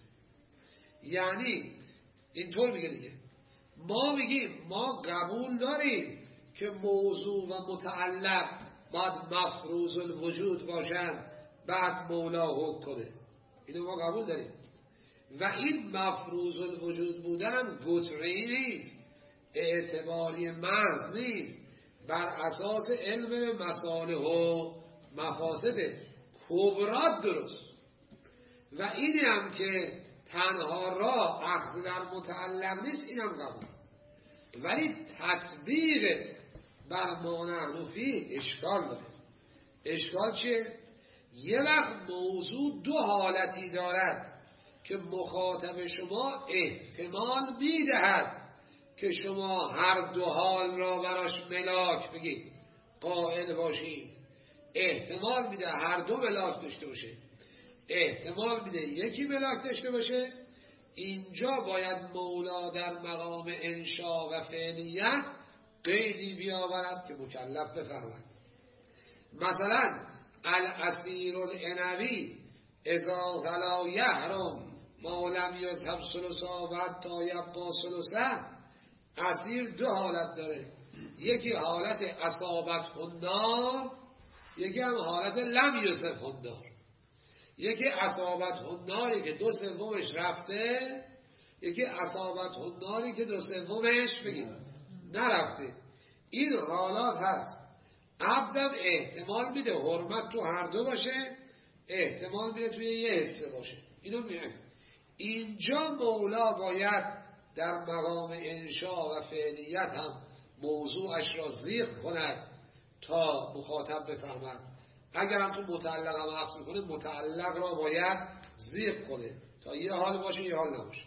یعنی اینطور میگه دیگه، ما میگیم ما قبول داریم که موضوع و متعلق باید مفروض الوجود باشن بعد مولا حکم کنه، اینو ما قبول داریم. و این مفروض الوجود بودن گتره‌ای نیست، اعتباری محض نیست، بر اساس علم مصالح و مفاسد کبرات درست. و اینی هم که تنها را اخذ در متعلق نیست، اینم قبول، ولی تطبیقت بر ما نحن فیه اشکال داره. اشکال چیه؟ یه وقت موضوع دو حالتی دارد که مخاطب شما احتمال میدهد که شما هر دو حال را براش ملاک بگید، قائل باشید. احتمال میده هر دو ملاک داشته باشه، احتمال میده یکی ملاک داشته باشه. اینجا باید مولا در مقام انشا و فعلیت قیدی بیاورد که مکلف بفهمد. مثلا الاسیر العنوی اذا غلا یحرم ما لم یذهب ثلثا و حتی یبقى ثلثه. اسیر دو حالت داره، یکی حالت اصابت النار، یکی هم حالت لم یصب النار. یکی اصابت الناری که 2/3 رفته، یکی اصابت الناری که 2/3 بگید نرفته. این حالات هست. عبدم احتمال میده حرمت تو هر دو باشه، احتمال میده توی یه حصه باشه. اینو میگه اینجا مولا باید در مقام انشا و فعلیت هم موضوعش را زیغ کند تا مخاطب بفهمد. اگر هم تو متعلق هم عکس میکنه، متعلق را باید زیغ کنه تا یه حال باشه یه حال نباشه.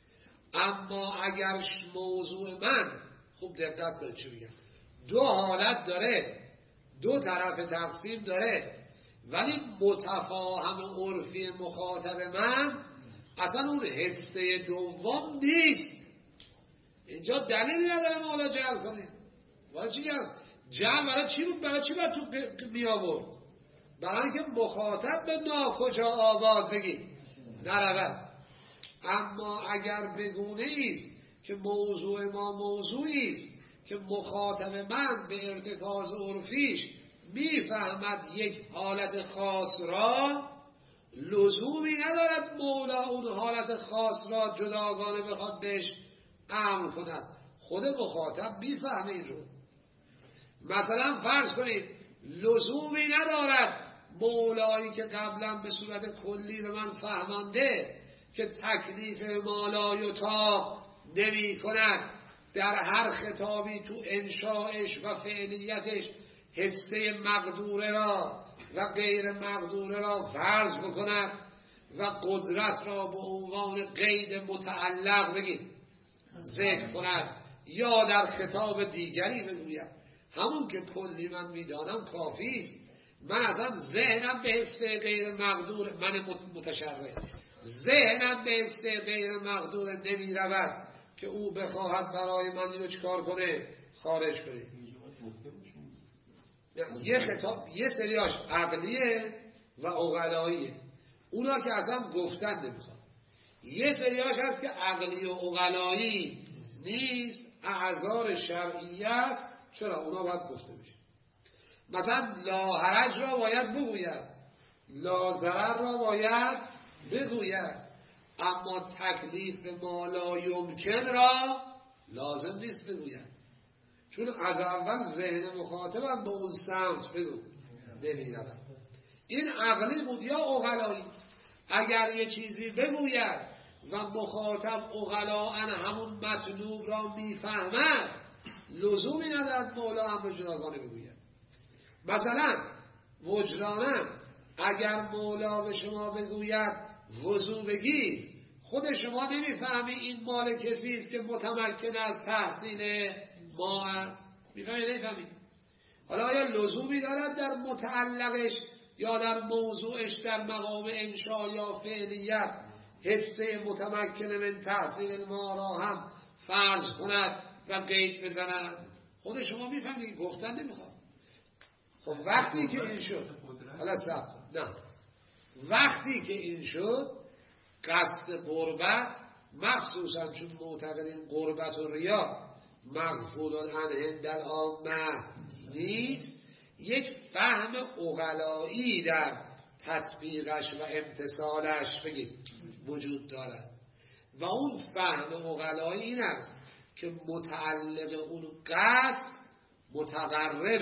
اما اگر موضوع من، خوب دقت کنید چی میگم، دو حالت داره، دو طرف تقسیم داره، ولی متفاهم عرفی مخاطب من اصلا اون حصه دوم نیست، اینجا دلیلی نداره مولا جعل کنه. برای چی جعل برای چی بود؟ برای چی باید تو می آورد؟ برای اینکه مخاطب به ناکجا آباد بگید نرود. اما اگر بگونه ایست که موضوع ما موضوعی است که مخاطب من به ارتکاز عرفیش میفهمد یک حالت خاص را، لزومی ندارد مولا اون حالت خاص را جداگانه بخواد بهش امر کند، خود مخاطب میفهمه این رو. مثلا فرض کنید لزومی ندارد مولایی که قبلا به صورت کلی به من فهمانده که تکلیف ما لا یطاق نمی کند در هر خطابی تو انشاءش و فعلیتش حصه مقدوره را و غیر مقدوره را فرض بکند و قدرت را به عنوان قید متعلق بگید ذکر کند، یا در خطاب دیگری بگوید همون که کلی من میدانم کافی است. من اصلا ذهنم به حصه غیر مقدور، من متشرع ذهنم به حصه غیر مقدور نمی رود که او بخواهد برای من اینو چکار کنه، خارج کنه. یه خطاب یه سریاش عقلیه و عقلاییه، اونا که اصلا گفتن نمیخواد. یه سریاش هست که عقلی و عقلایی نیست، اعذار شرعیه است، چرا اونا باید گفته بشه. مثلا لا حرج را باید بگوید، لا ضرر را باید بگوید، اما تکلیف ما لا یمکن را لازم نیست بگوید، چون از اول ذهن مخاطبم به اون سمت بگو نمی‌رود. این عقلی بود یا عقلایی. اگر یه چیزی بگوید و مخاطب عقلاً همون مطلوب را میفهمد، لزومی ندارد مولا هم به جداگانه بگوید. مثلا وجدانم اگر مولا به شما بگوید وضو بگیر، خود شما نمیفهمی این مال کسی است که متمکن از تحصیل ما است؟ میفهمی نمیفهمی؟ حالا آیا لزومی دارد در متعلقش یا در موضوعش در مقام انشا یا فعلیت حسه متمکن من تحصیل ما را هم فرض کند و قید بزند؟ خود شما میفهمید گفتن نمیخواد. خب وقتی که این شد، حالا نه، وقتی که این شد قصد قربت، مخصوصا چون معتقدین قربت و ریا مغفول عنه در عامه نیست، یک فهم عقلایی در تطبیقش و امتثالش بگید وجود دارد و اون فهم عقلایی این است که متعلق اون قصد متقرب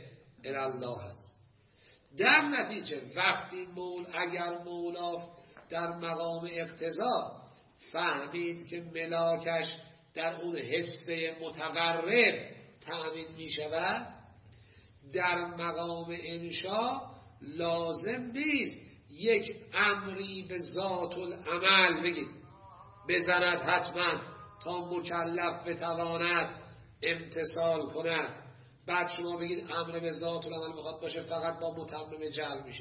الله است. در نتیجه وقتی اگر مولا در مقام اقتضا فهمید که ملاکش در اون حسه متقرب تأمین می شود، در مقام انشا لازم نیست یک امری به ذات العمل بگید بزند حتما تا مکلف بتواند امتثال کند. بعد شما بگید امر به ذات العمل میخواد باشه فقط با متمم جعل میشه.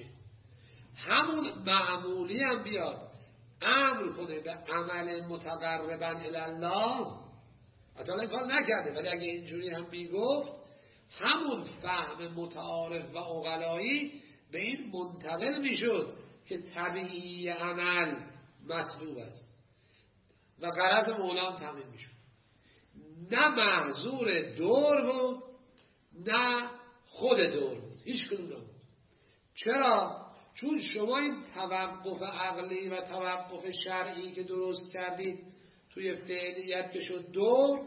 همون معمولی هم بیاد امر کنه به عمل متقربا الی الله، حتی این کار نکرده ولی اگه اینجوری هم میگفت، همون فهم متعارف و عقلایی به این منتقل میشد که طبیعی عمل مطلوب است و غرض مولا هم تامین میشد. نه محظور دور بود نه خود دور بود، هیچ کدوم نبود. چرا؟ چون شما این توقف عقلی و توقف شرعی که درست کردید توی فعلیت که شد دور،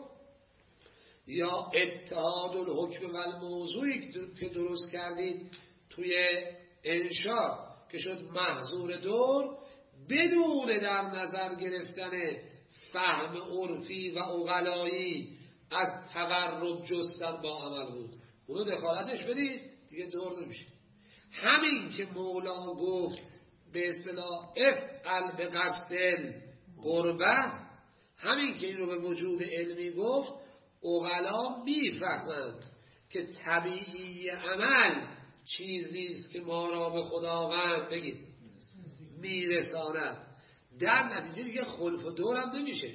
یا اتحاد الحکم و الموضوعی که درست کردید توی انشا که شد محظور دور، بدون در نظر گرفتن فهم عرفی و عقلایی از تقرب جستن با عمل بود. اونو دخالتش بدید دیگه دور نمیشه. همین که مولا گفت به اصطلاح افعل به قصد قربه، همین که این رو به وجود علمی گفت، عقلا میفهمند که طبیعی عمل چیزیست که ما را به خداوند بگید میرساند. در نتیجه دیگه خلف و دور هم نمیشه.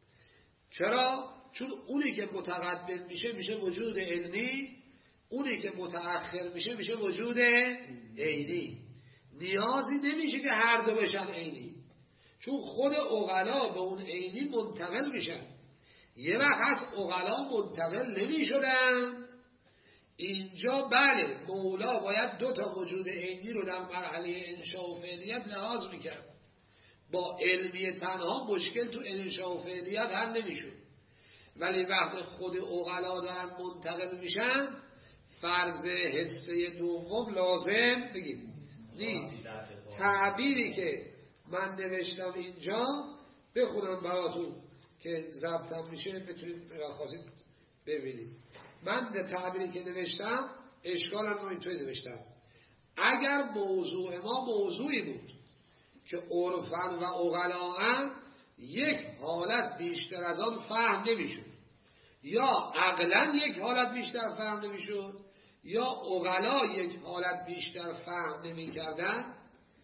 چرا؟ چون اونی که متقدم میشه وجود علمی، اونی که متأخر میشه وجود عینی. نیازی نمیشه که هر دو بشن عینی، چون خود عقلا به اون عینی منتقل میشن. یه وقت هست عقلا منتقل نمیشدن، اینجا بله مولا باید دو تا وجود عینی رو در مرحله انشاء و فعلیت لحاظ میکرد. با علمی تنها مشکل تو انشاء و فعلیت حل نمیشد، ولی وقت خود عقلا دارن منتقل میشن، فرض حسه دوم لازم بگید نیست. تعبیری که من نوشتم اینجا بخونم براتون که ضبطم میشه بتونید خواستید ببینید. من به تعبیری که نوشتم اشکالم رو اینطوری نوشتم: اگر موضوع ما موضوعی بود که عرفاً و عقلاً یک حالت بیشتر از آن فهم نمیشد، یا عقلاً یک حالت بیشتر فهم نمیشد، یا عقلا یک حالت بیشتر فهم نمیکردن،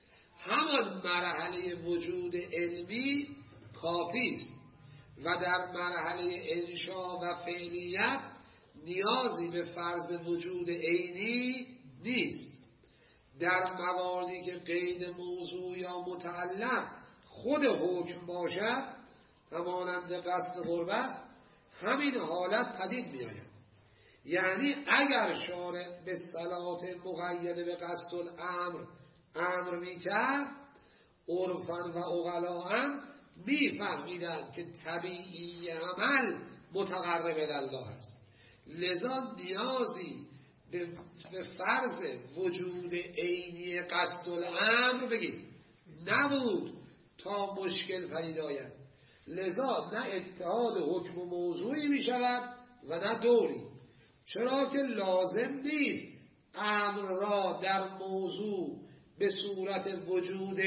همان مرحله وجود علمی کافی است و در مرحله انشا و فعلیت نیازی به فرض وجود عینی نیست. در مواردی که قید موضوع یا متعلق خود حکم باشد، همانند قصد قربت، همین حالت پدید می آید. یعنی اگر شارع به صلات مقیده به قصد الامر امر می کرد، عرفاً و عقلاً می فهمیدند که طبیعی عمل متقرب الله است، لذا نیازی به فرض وجود عینی قصد الامر بگید نبود تا مشکل پدید آید. لذا نه اتحاد حکم و موضوعی می شود و نه دوری، چرا که لازم نیست امر را در موضوع به صورت وجود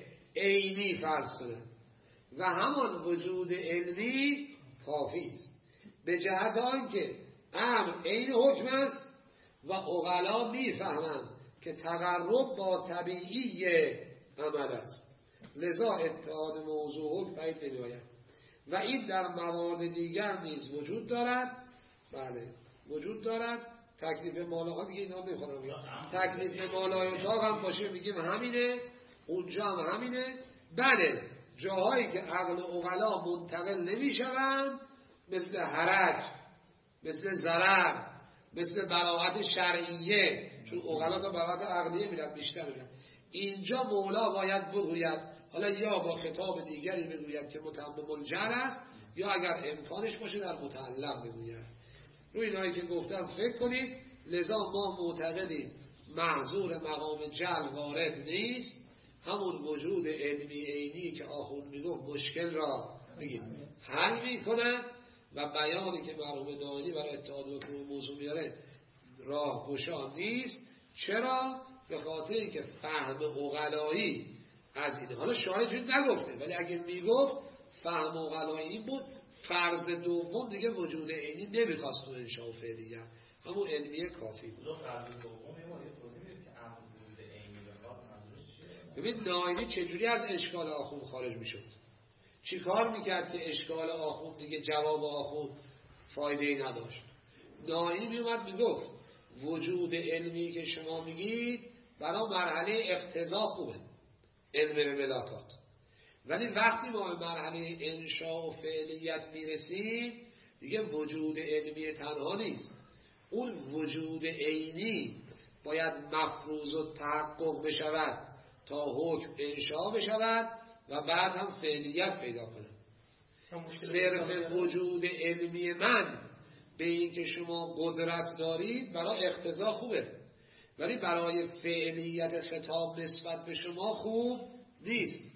عینی فرض کند و همان وجود علمی کافی است، به جهت آنکه امر عین حکم است و عقلا میفهمند که تقرب با طبیعی عمل است، لذا اتحاد موضوع حکم بعید نمی‌آید و این در موارد دیگر نیز وجود دارد. بله وجود دارد. تکلیف مالا دیگه اینا نمیخوام بگم، تکلیف مالای اتاق هم باشه میگیم همینه، اونجا هم همینه. بله جاهایی که عقل و عقلا منتقل نمیشوند، مثل حرج، مثل ضرر، مثل براءت شرعیه، چون عقلا تا براءت عقلیه میرن بیشتر میرن، اینجا مولا باید بگوید، حالا یا با خطاب دیگری بگوید که متمم الجهل است، یا اگر امکانش باشه در متعلق بگوید. روی اینایی که گفتم فکر کنید. لذا ما معتقدیم محظور مقام جهل وارد نیست، همون وجود علمی عینی که آخوند میگفت مشکل را بگیم حل میکنه و بیانی که مرحوم نایینی برای اتحاد حکم موضوع میاره راه گشا نیست. چرا؟ به خاطر اینکه فهم عقلایی از اینه. حالا شاید چون نگفته، ولی اگه میگفت فهم عقلایی این بود، فرض دوم دیگه وجود عینی نمیخواست تو انشاء و فعلیه، همون علمیه کافی بود. فرض دوم یه توضیح میدید که امر وجود عینی بخواد منظورش چیه؟ ببین نایینی چجوری از اشکال آخوند خارج میشد؟ چی کار میکرد که اشکال آخوند دیگه جواب آخوند فایده ای نداشت؟ نایینی میومد میگفت وجود علمی که شما میگید برای مرحله اقتضا خوبه، علم به ملاکات، ولی وقتی ما به مرحله انشاء و فعلیت میرسیم دیگه وجود علمی تنها نیست، اون وجود عینی باید مفروض و تحقق بشود تا حکم انشاء بشود و بعد هم فعلیت پیدا کند. صرف وجود علمی من به این که شما قدرت دارید برای اقتضا خوبه، ولی برای فعلیت خطاب نسبت به شما خوب نیست.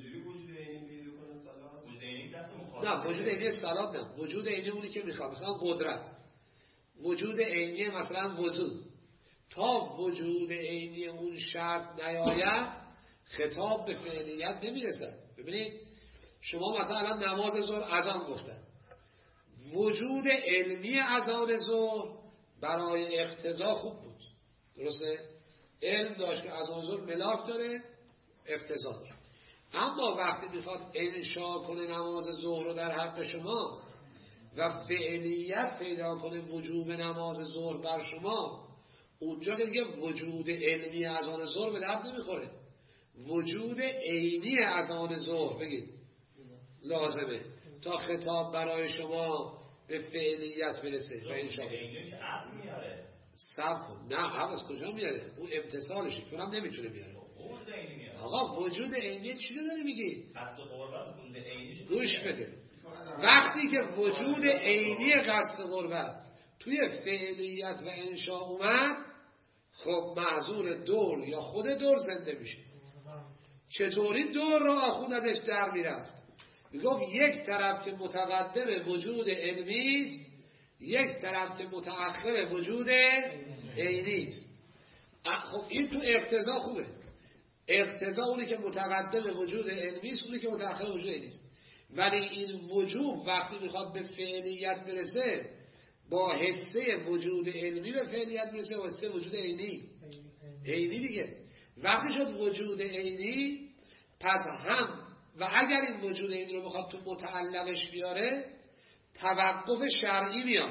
نه وجود عینی صلات نه، وجود عینی اونی که میخواد، مثلا قدرت، وجود عینی مثلا وضو، تا وجود عینی اون شرط نیاید خطاب به فعلیت نمیرسد. ببینید شما مثلا نماز ظهر اذان گفتن، وجود علمی اذان ظهر برای اقتضا خوب بود، درسته؟ علم داشت که اذان ظهر ملاک داره، اقتضا داره. اما وقتی میخواد انشاء کنه نماز ظهر رو در حق شما و فعلیت پیدا کنه وجوب نماز ظهر بر شما، اونجا که دیگه وجود علمی اذان ظهر به درد نمیخوره، وجود عینی اذان ظهر بگید لازمه تا خطاب برای شما به فعلیت برسه و انشاء عینی که عقل میاره صبر کن. نه عقل از کجا میاره؟ اون امتصالشه، اونم نمیتونه بیاره. آقا وجود عینی چی رو داری میگی؟ گوش بده، وقتی که وجود عینی قصد قربت توی فعلیت و انشاء اومد، خب معذور دور یا خود دور زنده میشه. چطوری دور را آخوند ازش در میرفت؟ میگفت یک طرف که متقدم وجود علمی است، یک طرف که متأخر وجود عینی است. خب این تو اقتضا خوبه، اقتضا اونی که متقدم وجود علمی است، اونی که متأخر وجود عینی است. ولی این وجوب وقتی میخواد به فعلیت برسه با حسه وجود علمی به فعلیت برسه و حسه وجود عینی دیگه. وقتی شد وجود عینی، پس هم و اگر این وجود عینی رو بخواد تو متعلقش بیاره، توقف شرعی میاد،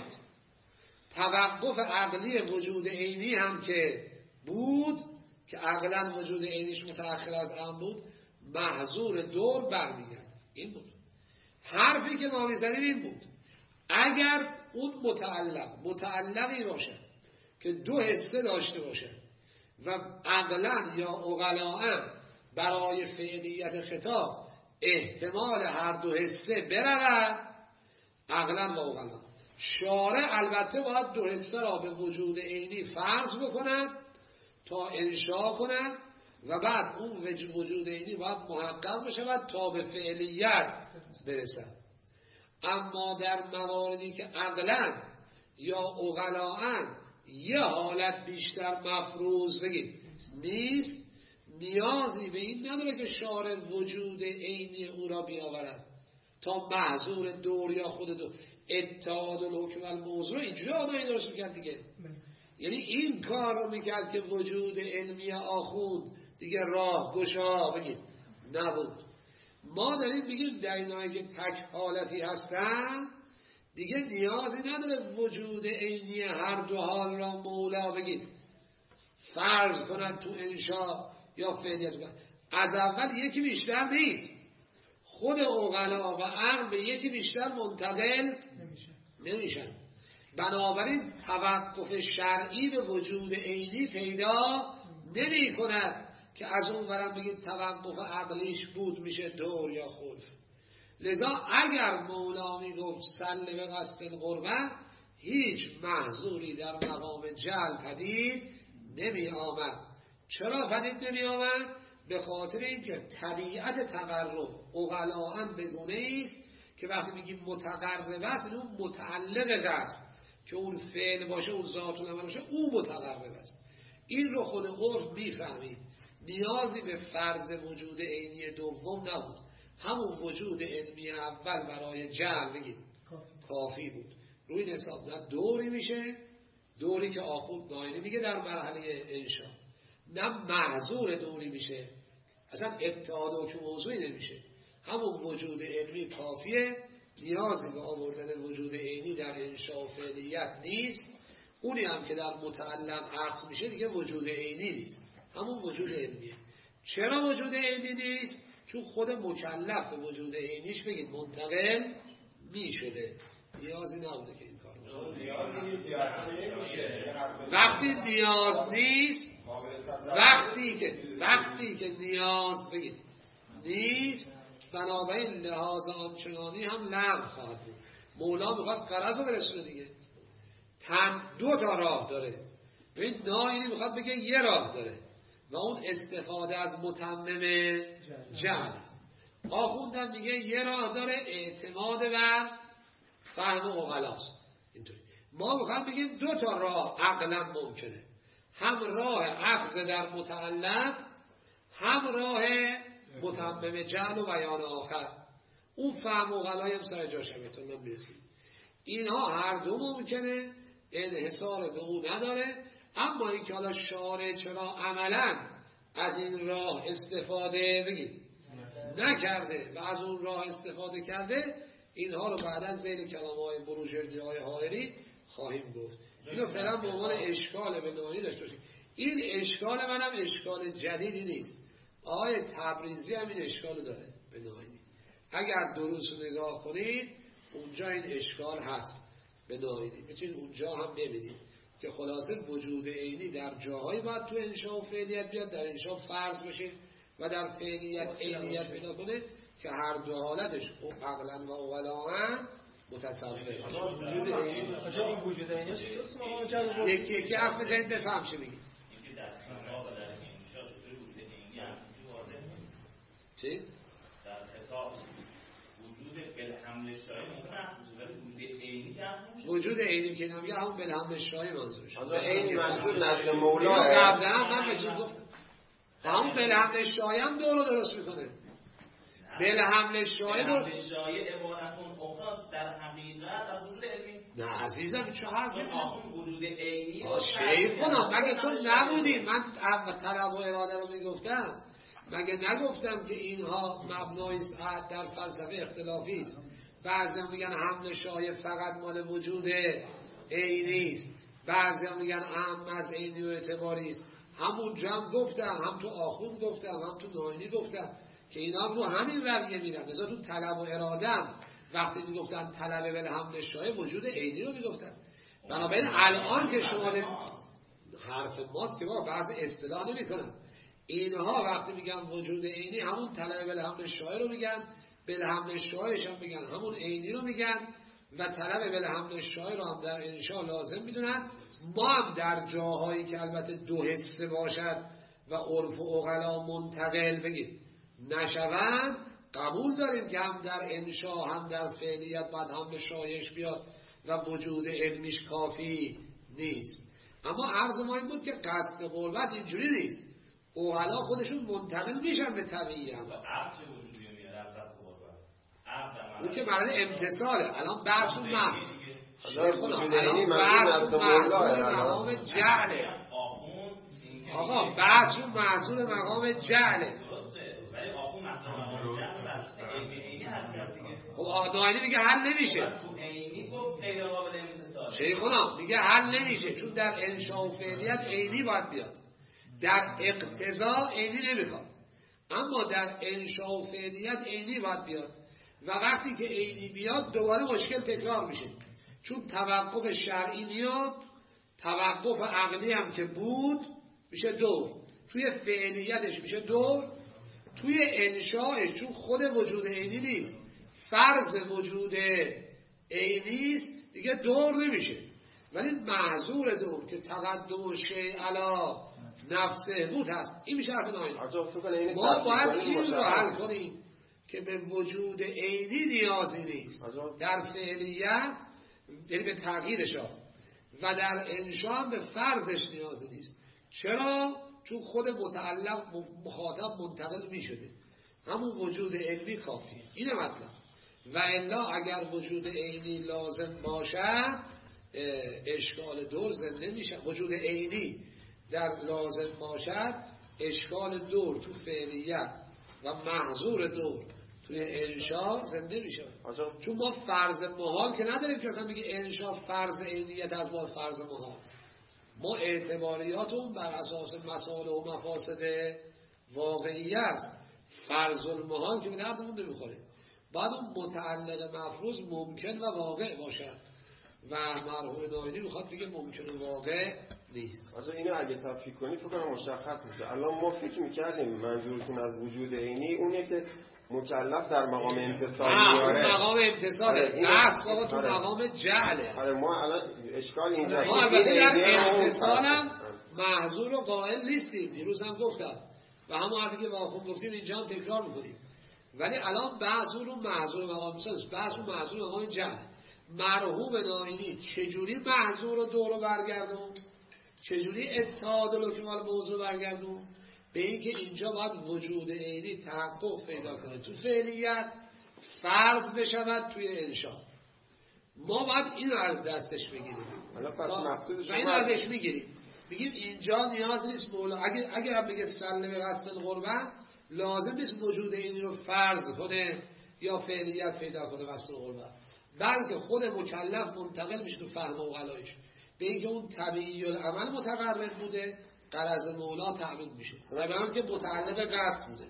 توقف عقلی وجود عینی هم که بود که عقلا وجود عینیش متأخر از هم بود، محظور دور برمیگرد. این بود حرفی که ما میزنیم، این بود اگر اون متعلقی باشه که دو حصه داشته باشه و عقلا یا عقلاً برای فعلیت خطاب احتمال هر دو حصه برود، عقلا و عقلاً، شارع البته باید دو حصه را به وجود عینی فرض بکند تا انشاء کند و بعد اون وجود عینی باید محقق بشود تا به فعلیت برسد. اما در مواردی که عقلاً یا عقلاً یه حالت بیشتر مفروض بگید نیست، نیازی به این نداره که شارع وجود عینی او را بیاورد تا محظور دور یا خود دور. اتحاد الحکم والموضوع اینجوری آدمی درست میکرد دیگه. یعنی این کار رو میکرد که وجود علمی آخوند دیگه راه گشا بگید نبود. ما داریم میگیم در اینایی که تک حالتی هستن دیگه نیازی نداره وجود عینی هر دو حال را مولا بگید فرض کنن تو انشا یا فعلیت کنن. از اول یکی بیشتر نیست، خود عقلا و عقل به یکی بیشتر منتقل نمیشن. بنابراین توقف شرعی به وجود عینی پیدا نمی کند که از اون ورم بگید توقف عقلیش بود میشه دور یا خلف. لذا اگر مولا می گفت سل به قصد القربه هیچ محظوری در مقام جعل پدید نمی آمد. چرا پدید نمی آمد؟ به خاطر اینکه طبیعت تقرب عقلاً بگونه است که وقتی میگیم متقرب است اون متعلق است که اون فعل باشه اون ذات العمل باشه اون متقرب است. این رو خود عرف میفهمید، نیازی به فرض وجود عینی دوم نبود، همون وجود علمی اول برای جعل بگید کافی بود. روی این حساب نه دوری میشه، دوری که آخوند ناینی میگه در مرحله انشا، نه محظور دوری میشه، اصلا اتحاد و که موضوعی نمیشه. همون وجود علمی کافیه، نیازی به آوردن وجود عینی در انشا و فعلیت نیست. اونی هم که در متعلق عکس میشه دیگه وجود عینی نیست، همون وجود علمیه. چرا وجود عینی نیست؟ چون خود مکلف به وجود عینیش بگید منتقل میشده، نیازی نبوده که این کار وقتی نیاز نیست، وقتی که نیاز بگید نیست، بنابراین لحاظ آنچنانی هم لغو خواهد بود. مولا میخواست غرض رو برسونه دیگه. تن دو تا راه داره، ببین ناینی میخواد بگه یه راه داره و اون استفاده از متمم جعل. آخوندم میگه یه راه داره، اعتماد بر فهم عقلاست. اینطوری ما میخوام بگیم دو تا راه عقلا ممکنه، هم راه اخذ در متعلق، هم راه متمم جعل و بیان آخر. اون فهم عقلای هم سر جاش همتون نمیرسید. اینها هر دو ممکنه، انحصار به اون نداره. اما این که حالا شارع چرا عملا از این راه استفاده بگید نکرده و از اون راه استفاده کرده، اینها رو بعدا ذیل کلام‌های بروجردی های حائری خواهیم گفت. اینو فعلا به عنوان اشکال به ناینی داشته باشید. این اشکال منم اشکال جدیدی نیست، آقای تبریزی هم این اشکال داره به ناینی. اگر دروس رو نگاه کنید اونجا این اشکال هست به ناینی، میتونید اونجا هم ببینید که خلاصه وجود عینی در جاهایی باید تو انشاء و فعلیت بیاد، در انشاء فرض بشه و در فعلیت عینیت پیدا کنه که هر دو حالتش عقلا و عقلاً متصوره. وجود عینی یکی حرف بزنید بفهم چه میگید. چی؟ در خطاب وجود بالحمل شایع وجود عینی که نمیگه همون بالحمل شایع منظورش. عینی منظور نزد مولا. قبلا من بهتون گفتم همون بالحمل شایع هم دور رو درست میکنه. بالحمل شایع عبارتون اخرى در حقیقت از وجود علمی. نه عزیزم چه حرفی میزنی؟ وجود عینی شیخونم مگه تو نبودی من طلب و اراده رو میگفتم؟ مگه نگفتم که اینها مبنای در فلسفه اختلافی است؟ بعضی میگن حمل شایع فقط مال وجود عینی است، بعضی میگن عام از عینی و اعتباری است. همونجا هم گفتم، هم تو آخوند گفتم، هم تو ناینی گفتم که اینا رو همین رویه میرن. لذا تو طلب و ارادم وقتی میگفتن طلب بالحمل شایع وجود عینی رو میگفتن. بنابراین الان که شما حرف ماست که با بعضی اصطلاح نمیکنن، اینها وقتی میگن وجود عینی همون طلب بالحمل شایع رو میگن، بالحمل شایعش هم میگن همون عینی رو میگن و طلب بالحمل شایع رو هم در انشاء لازم میدونن. ما هم در جاهایی که البته دو حسه باشد و عرف و عقلا منتقل بگید نشوند قبول داریم که هم در انشاء هم در فعلیت باید حمل شایعش بیاد و وجود علمیش کافی نیست. اما عرض ما این بود که قصد قربت اینجوری نیست. اوهلا خودشون منتقل میشن به طبیعی هم. عقد چه وجودی میاد از قصد قربت؟ عقد اون که مرحله امتصاله. الان بحث اون مرد الان بحث مقام جعله. آقا بحث اون محصول مقام جعله. ولی آخون محصول مقام جعل بسته عینی هست دیگه. خب دائمی میگه حل نمیشه. تو عینی گفت غیر قابل امتصال. شیخونا میگه حل نمیشه چون در انشاء و فعلیت عینی باید بیاد. در اقتضا عینی نمیخواد. اما در انشاء و فعلیت عینی باید بیاد. و وقتی که عینی بیاد دوباره مشکل تکرار میشه. چون توقف شرعی میاد، توقف عقلی هم که بود میشه دور، توی فعلیتش میشه دور، توی انشاءش چون خود وجود عینی نیست فرض وجود عینی است دیگه دور نمیشه. ولی محظور دور که تقدم شیء علی نفسه بود هست، این میشه حرف ناینی. ما باید این رو حل کنیم که به وجود عینی نیازی نیست در فعلیت، یعنی به تغییرش و در انشاء هم به فرضش نیازی نیست. چرا؟ چون خود متعلق مخاطب منتقل می شده، همون وجود علمی کافیه. اینه مطلب. و الا اگر وجود عینی لازم باشد اشکال دور زنده میشه. وجود عینی در لازم باشد اشکال دور تو فعلیت و محظور دور توی انشاء زنده میشه. چون ما فرض محال که نداریم که مثلا بگی انشاء فرض عینیت از ما فرض محال. ما اعتباریات اون بر اساس مسائل و مفاسد واقعی است. فرض المحال که به دردمون نمیخوره. بعد اون متعلق مفروض ممکن و واقع باشد و مرحوم ناینی میخواد بگه ممکن و واقع نیست. اینو اگه تفکیک کنی فکر کنم مشخص میشه. الان ما فکر میکردیم منظورتون از وجود عینی اونه که مکلف در مقام امتصال میاره. مقام امتصاله. بحث آقا تو مقام جعله. آره ما الان اشکال اینجا ما البته در امتصالم محظور و قائل نیستیم. دیروز هم گفتم و همون حرفی که واخون گفتیم اینجا هم تکرار میکنیم. ولی الان بحث اون محظور مقام امتصال است. بحث اون محظور مقام جعل. مرحوم ناینی چجوری محظور رو دورو برگردون؟ چجوری اتحاد رو که مال موضوع برگردون؟ به این که اینجا باید وجود عینی تحقق پیدا کنه تو فعلیت، فرض بشود توی انشاء. ما باید این رو از دستش بگیریم و این ازش میگیریم. بگیم اینجا نیاز نیست مولا اگر هم بگه سلم به قصد القربت لازم نیست وجود عینی رو فرض کنه یا فعلیت پیدا کنه قصد القربت، بلکه خود مکلف منتقل میشه تو فهم و غلایش به اینکه اون طبیعی العمل متقرر بوده، غرض مولا تعبیر میشه و به که متعلق قصد بوده.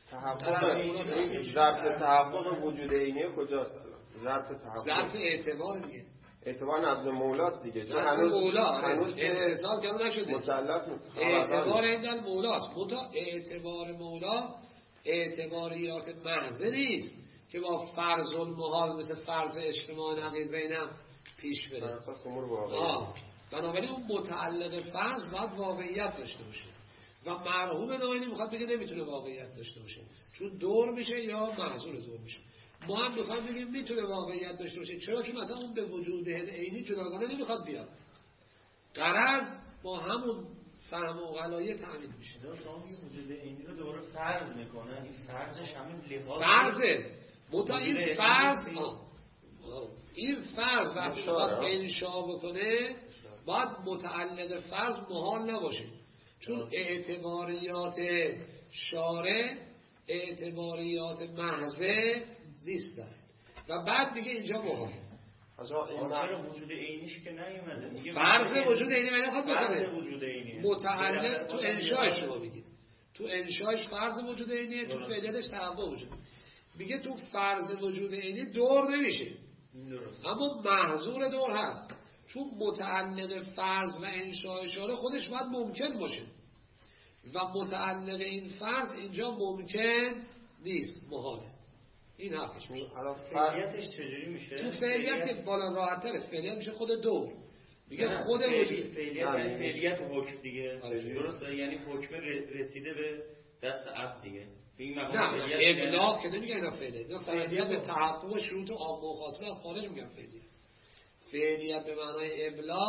ضرب تحقق وجود عینی کجاست الان؟ ظرف اعتبار دیگه. اعتبار نزد مولاست دیگه. چون هنوز اتصال کردن نشده. مکلف اعتبار عندل مولاست. اعتبار مولا اعتباریات محض نیست که با فرض المحال مثل فرض اجتماع نقی زینم پیش بره. اساس امور واقعی. بنابراین اون متعلق فرض باید واقعیت داشته باشه و مرحوم ناینی میخواد بگه نمیتونه واقعیت داشته باشه چون دور میشه یا محظور دور میشه. ما هم میخوام بگیم میتونه واقعیت داشته باشه. چرا؟ چون اصلا اون به وجود عینی جداگانه نمیخواد بیاد. غرض با همون فهم و غلایه تامین میشه. شما وجود عینی رو دوباره فرض میکنن. این فرضش همین لحاظ فرضه. این فرض این فرض وقتی میخواد انشاء بکنه باید متعلق فرض محال نباشه چون اعتباریات شارع اعتباریات محضه نیستن و بعد دیگه اینجا محال. این وجود عینیش که نیومده. فرض وجود عینی من نخواد بکنه. متعلق تو انشاءش شما میگید. تو انشاءش فرض وجود عینیه، تو فعلیتش تحقق وجود. میگه تو فرض وجود عینی دور نمیشه. اما محظور دور هست. چون متعلق فرض و انشاء شارع خودش باید ممکن باشه و متعلق این فرض اینجا ممکن نیست، محاله. این حرفش میشه. فعلیتش چجوری میشه؟ تو فعلیت بالا راحت تره. فعلیت میشه خود دور. میگه خود وجود فعلیت حکم دیگه. درسته؟ یعنی حکم رسیده به دست عبد دیگه. نه ابلاغ که نمیگه اینا فعلیت به تحقق شروط عام و خاصه خارج میگن فعلیت به معنای ابلاغ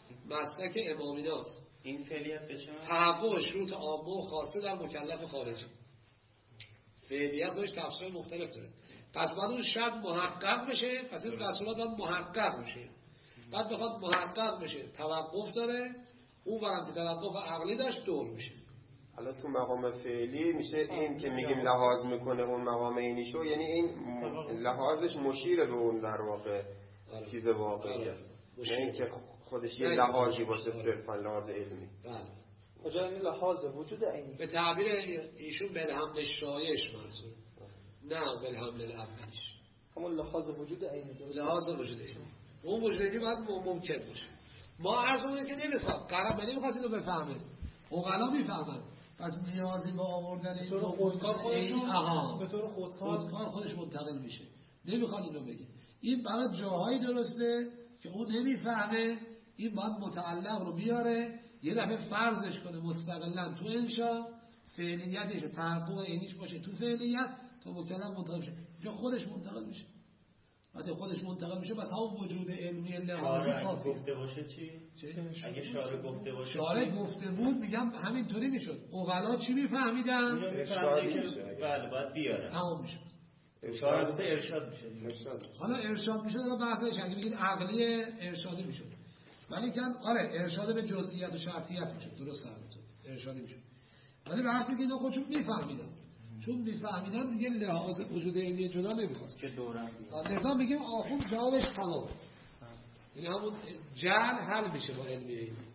مسلک امامیناست. این فعلیت به چه معنی؟ تحقق شروط عامه و خاصه در مکلف خارجی. فعلیت باش تفسیر مختلف داره. پس بعد اون شرط محقق بشه، پس این رسولات باید محقق بشه. بعد بخواد محقق بشه توقف داره، اون برم که توقف عقلی داشت دور میشه. حالا تو مقام فعلی میشه این که میگیم لحاظ میکنه اون مقام عینیشو، یعنی این لحاظش مشیر به اون در واقع چیز واقعی است، نه اینکه خودش یه لحاظی باشه صرفا لحاظ علمی. کجا این لحاظ وجود عینی به تعبیر ایشون بالحمل شایش منظور، نه بالحمل الاولیش، همون لحاظ وجود عینی. لحاظ وجود عینی، اون وجود عینی باید ممکن باشه. ما عرض اونه که نمیخواد قرار نمیخواست اینو بفهمه، اوغلا میفهمن، پس نیازی با آوردن این خودکار خودشون به طور خودکار خودش منتقل میشه، نمیخواد اینو بگه. این برای جاهایی درسته که اون نمیفهمه، این باید متعلق رو بیاره یه دفعه فرضش کنه مستقلا تو انشا، فعلیتش تحقق عینیش باشه تو فعلیت، تا مکلف منتقل میشه، اینجا خودش منتقل میشه. وقتی خودش منتقل میشه بس همون وجود علمی لحاظی کافیه. گفته باشه چی؟ اگه شارع گفته باشه شارع گفته بود میگم همینطوری میشد. اوغلا چی میفهمیدن؟ بله باید بیاره. تمام میشد. شارع گفته ارشاد میشه. حالا ارشاد میشد، حالا بحثش اگه بگید عقلی ارشادی میشد. ولی که آره ارشاد به جزئیات و شرطیت میشد، درست همونطور ارشادی میشد. ولی بحثی که اینا خودشون میفهمیدن، چون میفهمیدن دیگه لحاظ وجود علمی جدا نمیخواست که دوران نظام میگیم آخون جوابش تمام، یعنی همون جهل حل میشه با علمی علمی.